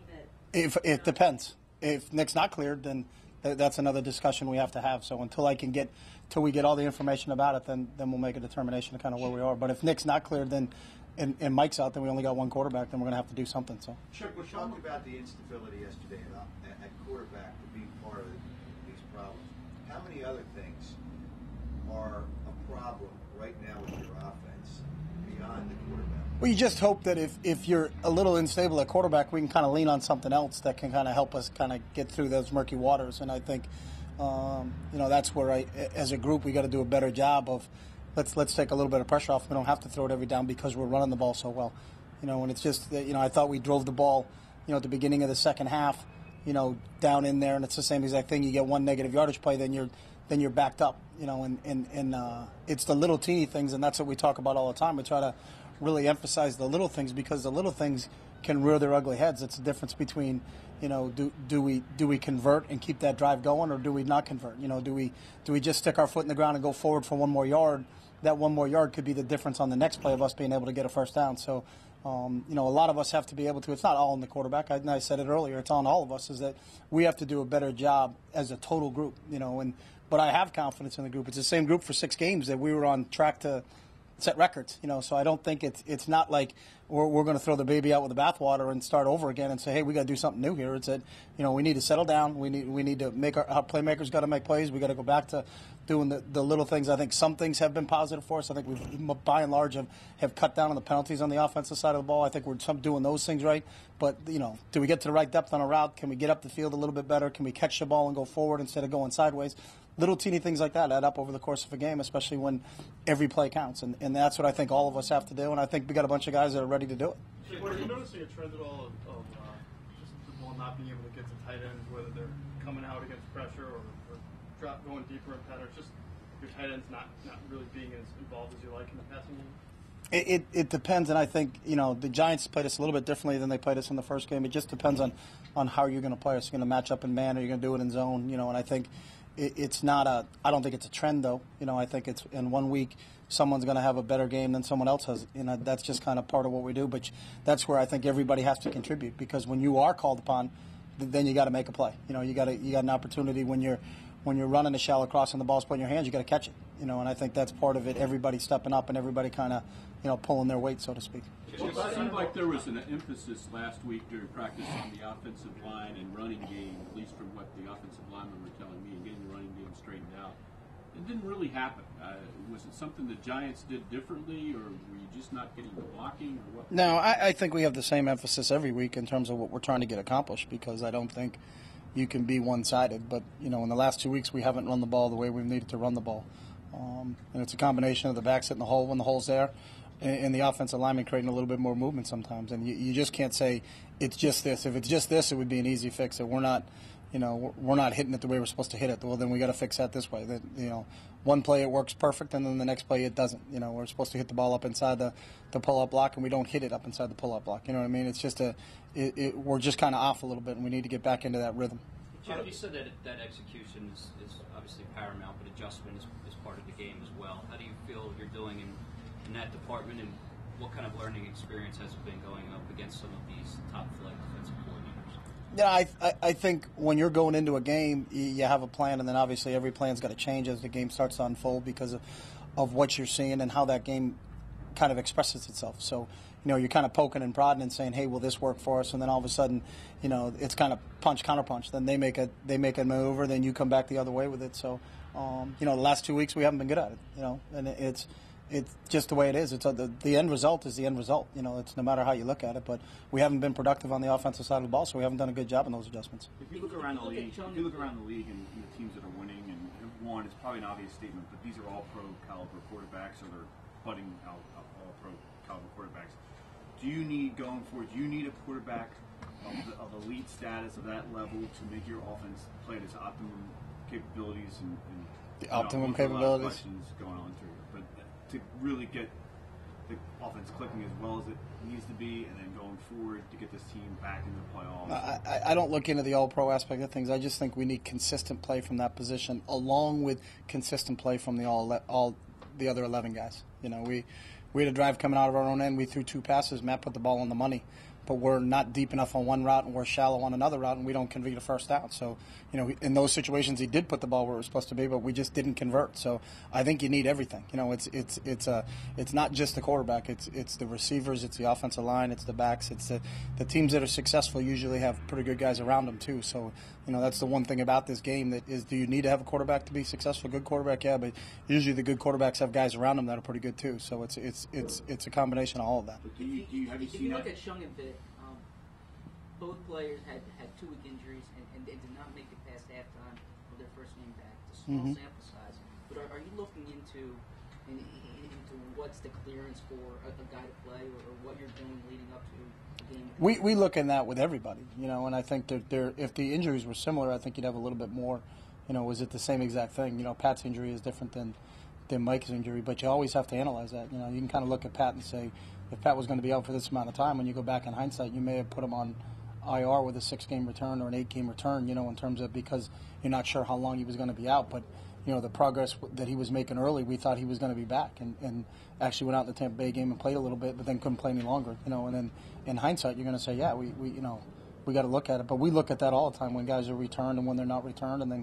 If it depends. If Nick's not cleared, then th- that's another discussion we have to have. So until I can get, till we get all the information about it, then then we'll make a determination of kind of where we are. But if Nick's not cleared, then and, and Mike's out, then we only got one quarterback. Then we're going to have to do something. So. Chip, we talked about the instability yesterday at, at quarterback to be part of these problems. How many other things are a problem right now with your offense beyond the quarterback? Well, you just hope that if, if you're a little unstable at quarterback, we can kind of lean on something else that can kind of help us kind of get through those murky waters. And I think, um, you know, that's where I, as a group, we got to do a better job of let's let's take a little bit of pressure off. We don't have to throw it every down because we're running the ball so well. You know, and it's just that, you know, I thought we drove the ball, you know, at the beginning of the second half, you know, down in there, and it's the same exact thing. You get one negative yardage play, then you're then you're backed up, you know, and and, and uh, it's the little teeny things, and that's what we talk about all the time. We try to really emphasize the little things because the little things can rear their ugly heads. It's the difference between, you know, do do we do we convert and keep that drive going, or do we not convert? You know, do we do we just stick our foot in the ground and go forward for one more yard? That one more yard could be the difference on the next play of us being able to get a first down. So, um, you know, a lot of us have to be able to. It's not all in the quarterback. I, I said it earlier. It's on all of us. Is that we have to do a better job as a total group. You know, and but I have confidence in the group. It's the same group for six games that we were on track to set records, you know. So I don't think it's it's not like we're, we're going to throw the baby out with the bathwater and start over again and say, hey, we got to do something new here. It's that, you know, we need to settle down. We need we need to make our, our playmakers got to make plays. We got to go back to doing the, the little things. I think some things have been positive for us. I think we've by and large have, have cut down on the penalties on the offensive side of the ball. I think we're some doing those things right. But, you know, do we get to the right depth on a route? Can we get up the field a little bit better? Can we catch the ball and go forward instead of going sideways? Little teeny things like that add up over the course of a game, especially when every play counts. And, and that's what I think all of us have to do, and I think we got a bunch of guys that are ready to do it. Are you noticing a trend at all of, of uh, just the ball not being able to get to tight ends, whether they're coming out against pressure or, or drop going deeper in patterns, just your tight ends not, not really being as involved as you like in the passing game? It, it, it depends, and I think, you know, the Giants played us a little bit differently than they played us in the first game. It just depends on, on how you're going to play us. You're going to match up in man, or you're going to do it in zone, you know, and I think it, it's not a – I don't think it's a trend, though. You know, I think it's in one week someone's going to have a better game than someone else has. You know, that's just kind of part of what we do. But that's where I think everybody has to contribute, because when you are called upon, then you got to make a play. You know, you got to you got an opportunity when you're when you're running a shallow cross and the ball's put in your hands, you got to catch it. You know, and I think that's part of it. Everybody stepping up and everybody kind of, you know, pulling their weight, so to speak. It seemed like there was an emphasis last week during practice on the offensive line and running game, at least from what the offensive linemen were telling me, and getting the running game straightened out. It didn't really happen. Uh, was it something the Giants did differently, or were you just not getting the blocking, or what? No, I, I think we have the same emphasis every week in terms of what we're trying to get accomplished, because I don't think you can be one-sided. But, you know, in the last two weeks we haven't run the ball the way we've needed to run the ball. Um, and it's a combination of the backs hitting the hole when the hole's there, and, and the offensive lineman creating a little bit more movement sometimes. And you, you just can't say it's just this. If it's just this, it would be an easy fix. That we're not, you know, we're not hitting it the way we're supposed to hit it. Well, then we got to fix that this way. That, you know, one play it works perfect, and then the next play it doesn't. You know, we're supposed to hit the ball up inside the, the pull-up block, and we don't hit it up inside the pull-up block. You know what I mean? It's just a, it, it, we're just kind of off a little bit, and we need to get back into that rhythm. Jeff, you said that that execution is, is obviously paramount, but adjustment is, is part of the game as well. How do you feel you're doing in, in that department, and what kind of learning experience has it been going up against some of these top-flight defensive coordinators? Yeah, I, I I think when you're going into a game, you, you have a plan, and then obviously every plan's got to change as the game starts to unfold because of, of what you're seeing and how that game kind of expresses itself. So, you know, you're kind of poking and prodding and saying, hey, will this work for us? And then all of a sudden, you know, it's kind of punch, counterpunch. Then they make a they make a maneuver, then you come back the other way with it. So, um, you know, the last two weeks we haven't been good at it, you know, and it, it's it's just the way it is. It's a, the, the end result is the end result. You know, it's no matter how you look at it. But we haven't been productive on the offensive side of the ball, so we haven't done a good job in those adjustments. If you look around the league, if you look around the league and, and the teams that are winning and have won, it's probably an obvious statement, but these are all pro caliber quarterbacks, or they're budding out all pro caliber quarterbacks. Do you need, going forward, do you need a quarterback of, the, of elite status of that level to make your offense play at its optimum capabilities? And, and the you know, optimum there's a lot of capabilities? questions going on through here, but to really get the offense clicking as well as it needs to be, and then going forward to get this team back into the playoffs. I, I don't look into the all-pro aspect of things. I just think we need consistent play from that position, along with consistent play from the all all the other eleven guys. You know, we. We had a drive coming out of our own end. We threw two passes. Matt put the ball on the money. But we're not deep enough on one route, and we're shallow on another route, and we don't convert a first down. So, you know, in those situations, he did put the ball where it was supposed to be, but we just didn't convert. So I think you need everything. You know, it's it's it's a it's not just the quarterback. It's it's the receivers. It's the offensive line. It's the backs. It's the the teams that are successful usually have pretty good guys around them too. So, you know, that's the one thing about this game that is, do you need to have a quarterback to be successful? Good quarterback, yeah, but usually the good quarterbacks have guys around them that are pretty good too. So it's it's it's it's a combination of all of that. But do you, do you, have you If seen you that? look at Chung and Vitt, um, both players had, had two week injuries and, and they did not make it past halftime of their first game back. It's a small Mhm. sample size. But are, are you looking into in, into what's the clearance for a, a guy to play, or, or what you're doing leading up to the game? We we look in that with everybody, you know, and I think that there, if the injuries were similar, I think you'd have a little bit more, you know, was it the same exact thing? You know, Pat's injury is different than, than Mike's injury, but you always have to analyze that. You know, you can kind of look at Pat and say, if Pat was going to be out for this amount of time, when you go back in hindsight, you may have put him on I R with a six-game return or an eight-game return, you know, in terms of, because you're not sure how long he was going to be out, but you know, the progress that he was making early, we thought he was going to be back, and, and actually went out in the Tampa Bay game and played a little bit, but then couldn't play any longer, you know. And then in hindsight, you're going to say, yeah, we, we you know, we got to look at it. But we look at that all the time when guys are returned and when they're not returned, and then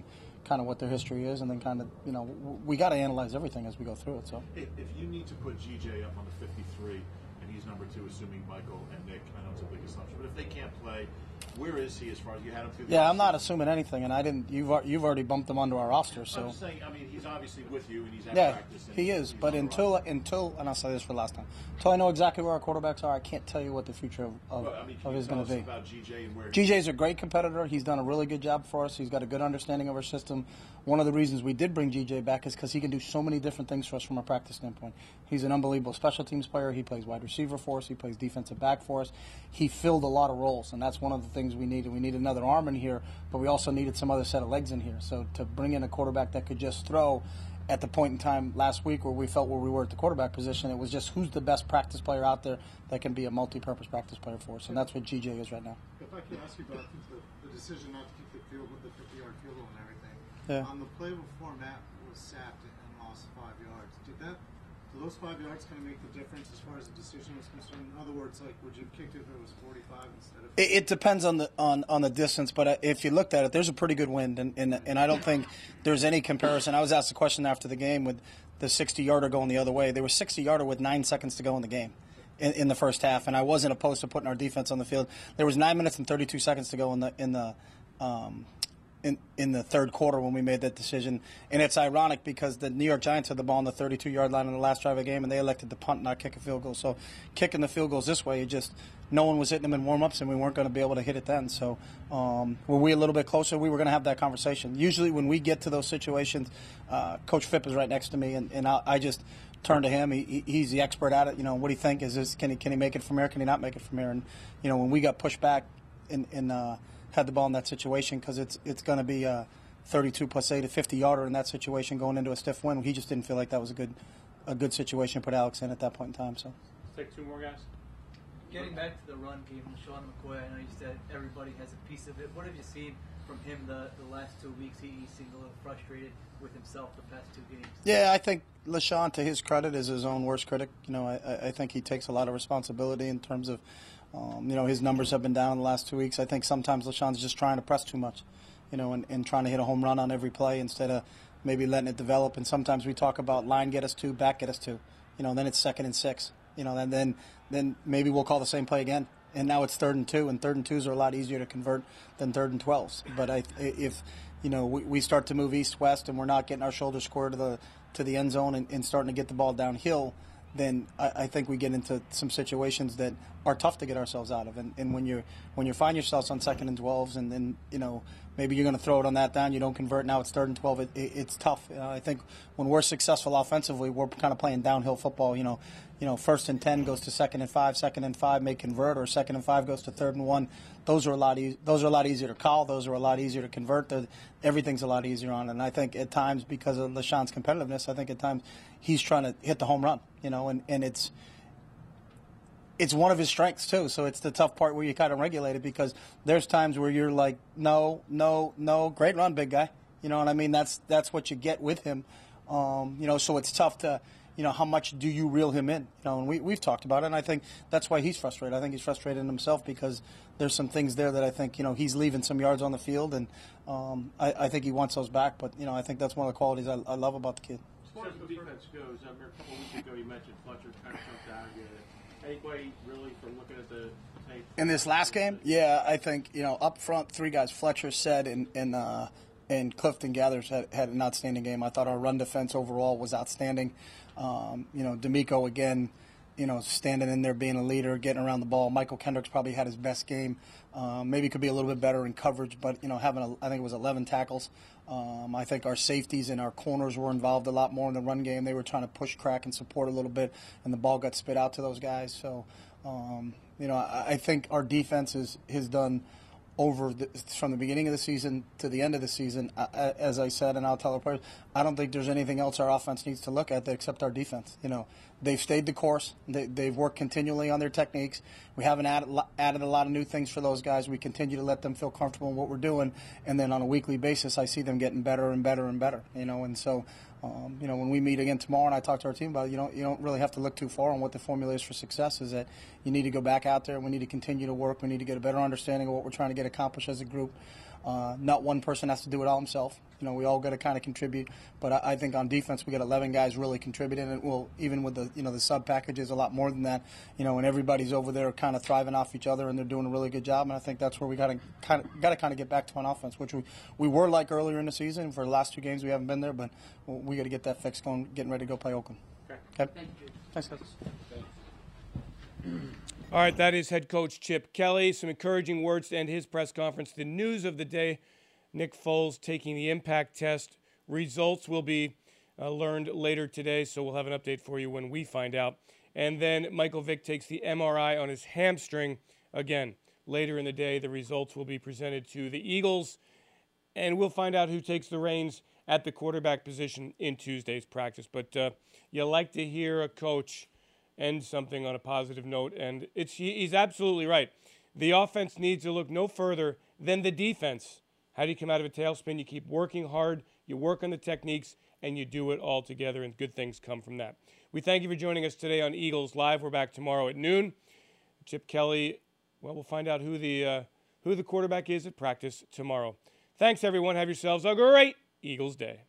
kind of what their history is, and then kind of, you know, w- we got to analyze everything as we go through it. So if, if you need to put G J up on the fifty-three, and he's number two, assuming Michael and Nick, I know it's a big assumption, but if they can't play, where is he as far as you had him through the yeah, I'm not assuming anything, and I didn't. You've al- you've already bumped him onto our roster, so I'm just saying, I mean, he's obviously with you, and he's at yeah, practice. And he is. But until until and I'll say this for the last time, until I know exactly where our quarterbacks are, I can't tell you what the future of of, Well, I mean, can of you is tell going to us be. about G J and where G J's a great competitor. He's done a really good job for us. He's got a good understanding of our system. One of the reasons we did bring G J back is because he can do so many different things for us from a practice standpoint. He's an unbelievable special teams player. He plays wide receiver for us. He plays defensive back for us. He filled a lot of roles, and that's one of the things we needed. We needed another arm in here, but we also needed some other set of legs in here. So to bring in a quarterback that could just throw at the point in time last week where we felt where we were at the quarterback position, it was just who's the best practice player out there that can be a multi-purpose practice player for us, and that's what G J is right now. If I could ask you about the, the decision not to keep the field with the fifty-yard field goal and everything. Yeah. On the play before Matt was sacked and lost five yards, did that, do those five yards kind of make the difference as far as the decision was concerned? In other words, like, would you have kicked it if it was forty-five instead of? It, it depends on the on, on the distance, but uh, if you looked at it, there's a pretty good wind, and, and and I don't think there's any comparison. I was asked a question after the game with the sixty-yarder going the other way. There was sixty-yarder with nine seconds to go in the game. In, in the first half, and I wasn't opposed to putting our defense on the field. There was nine minutes and thirty-two seconds to go in the in the um, in in the third quarter when we made that decision. And it's ironic because the New York Giants had the ball on the thirty-two-yard line on the last drive of the game, and they elected to punt, not kick a field goal. So kicking the field goals this way, it just no one was hitting them in warm-ups, and we weren't going to be able to hit it then. So um, were we a little bit closer? We were going to have that conversation. Usually when we get to those situations, uh, Coach Phipp is right next to me, and, and I, I just – turn to him. He, he's the expert at it. You know, what do you think? Is this can he can he make it from here? Can he not make it from here? And you know, when we got pushed back and, and uh, had the ball in that situation, because it's it's going to be a thirty-two plus eight, a fifty yarder in that situation going into a stiff wind. He just didn't feel like that was a good a good situation to put Alex in at that point in time. So Let's take two more guys. Getting back to the run game, Sean McCoy, I know you said everybody has a piece of it. What have you seen from him the, the last two weeks? He, he seemed a little frustrated with himself the past two games. Yeah, I think LeSean, to his credit, is his own worst critic. You know, I, I think he takes a lot of responsibility in terms of, um, you know, his numbers have been down in the last two weeks. I think sometimes LeSean's just trying to press too much, you know, and, and trying to hit a home run on every play instead of maybe letting it develop. And sometimes we talk about line get us two, back get us two. You know, then it's second and six. You know, and then then maybe we'll call the same play again. And now it's third and two, and third and twos are a lot easier to convert than third and twelves. But I, if you know we, we start to move east-west and we're not getting our shoulders square to the to the end zone and, and starting to get the ball downhill, then I, I think we get into some situations that are tough to get ourselves out of. And, and when you when you find yourselves on second and twelves, and then you know maybe you're going to throw it on that down, you don't convert. Now it's third and twelve. It, it, it's tough. You know, I think when we're successful offensively, we're kind of playing downhill football. You know, you know, first and ten goes to second and five, second and five may convert, or second and five goes to third and one. Those are a lot. E- those are a lot easier to call. Those are a lot easier to convert. They're, everything's a lot easier on. And I think at times, because of LeSean's competitiveness, I think at times he's trying to hit the home run. You know, and, and it's. It's one of his strengths, too, so it's the tough part where you kind of regulate it, because there's times where you're like, no, no, no, great run, big guy. You know what I mean? That's that's what you get with him. Um, you know, so it's tough to, you know, how much do you reel him in? You know, and we, we've talked about it, and I think that's why he's frustrated. I think he's frustrated in himself because there's some things there that I think, you know, he's leaving some yards on the field, and um, I, I think he wants those back. But, you know, I think that's one of the qualities I, I love about the kid. As far as the defense goes, I remember a couple of weeks ago you mentioned Fletcher kind of jumped out. Anybody really, from looking at the tape? In this last game, yeah, I think, you know, up front, three guys, Fletcher, said, and and, uh, and Clifton Gathers had, had an outstanding game. I thought our run defense overall was outstanding. Um, you know, D'Amico, again, you know, standing in there, being a leader, getting around the ball. Michael Kendricks probably had his best game. Um, maybe could be a little bit better in coverage, but, you know, having, a, I think it was eleven tackles. Um, I think our safeties and our corners were involved a lot more in the run game. They were trying to push, crack, and support a little bit, and the ball got spit out to those guys. So, um, you know, I, I think our defense is, has done over the, from the beginning of the season to the end of the season. I, as I said, and I'll tell the players, I don't think there's anything else our offense needs to look at except our defense. You know, they've stayed the course. They, they've worked continually on their techniques. We haven't added, added a lot of new things for those guys. We continue to let them feel comfortable in what we're doing, and then on a weekly basis, I see them getting better and better and better. You know, and so. Um, you know, when we meet again tomorrow and I talk to our team about it, you don't, you don't really have to look too far on what the formula is for success. Is that you need to go back out there. We need to continue to work. We need to get a better understanding of what we're trying to get accomplished as a group. Uh, not one person has to do it all himself. You know, we all got to kind of contribute. But I, I think on defense, we got eleven guys really contributing, and well, even with the you know the sub packages, a lot more than that. You know, and everybody's over there kind of thriving off each other, and they're doing a really good job. And I think that's where we got to kind of got to kind of get back to on offense, which we we were like earlier in the season. For the last two games, we haven't been there, but we got to get that fixed, going, getting ready to go play Oakland. Okay. Okay. Thank you. Thanks, guys. All right, that is head coach Chip Kelly. Some encouraging words to end his press conference. The news of the day, Nick Foles taking the impact test. Results will be uh, learned later today, so we'll have an update for you when we find out. And then Michael Vick takes the M R I on his hamstring. Again, later in the day, the results will be presented to the Eagles, and we'll find out who takes the reins at the quarterback position in Tuesday's practice. But uh, you like to hear a coach end something on a positive note, and it's he's absolutely right. The offense needs to look no further than the defense. How do you come out of a tailspin? You keep working hard, you work on the techniques, and you do it all together, and good things come from that. We thank you for joining us today on Eagles Live. We're back tomorrow at noon. Chip Kelly, well, we'll find out who the uh, who the quarterback is at practice tomorrow. Thanks, everyone. Have yourselves a great Eagles day.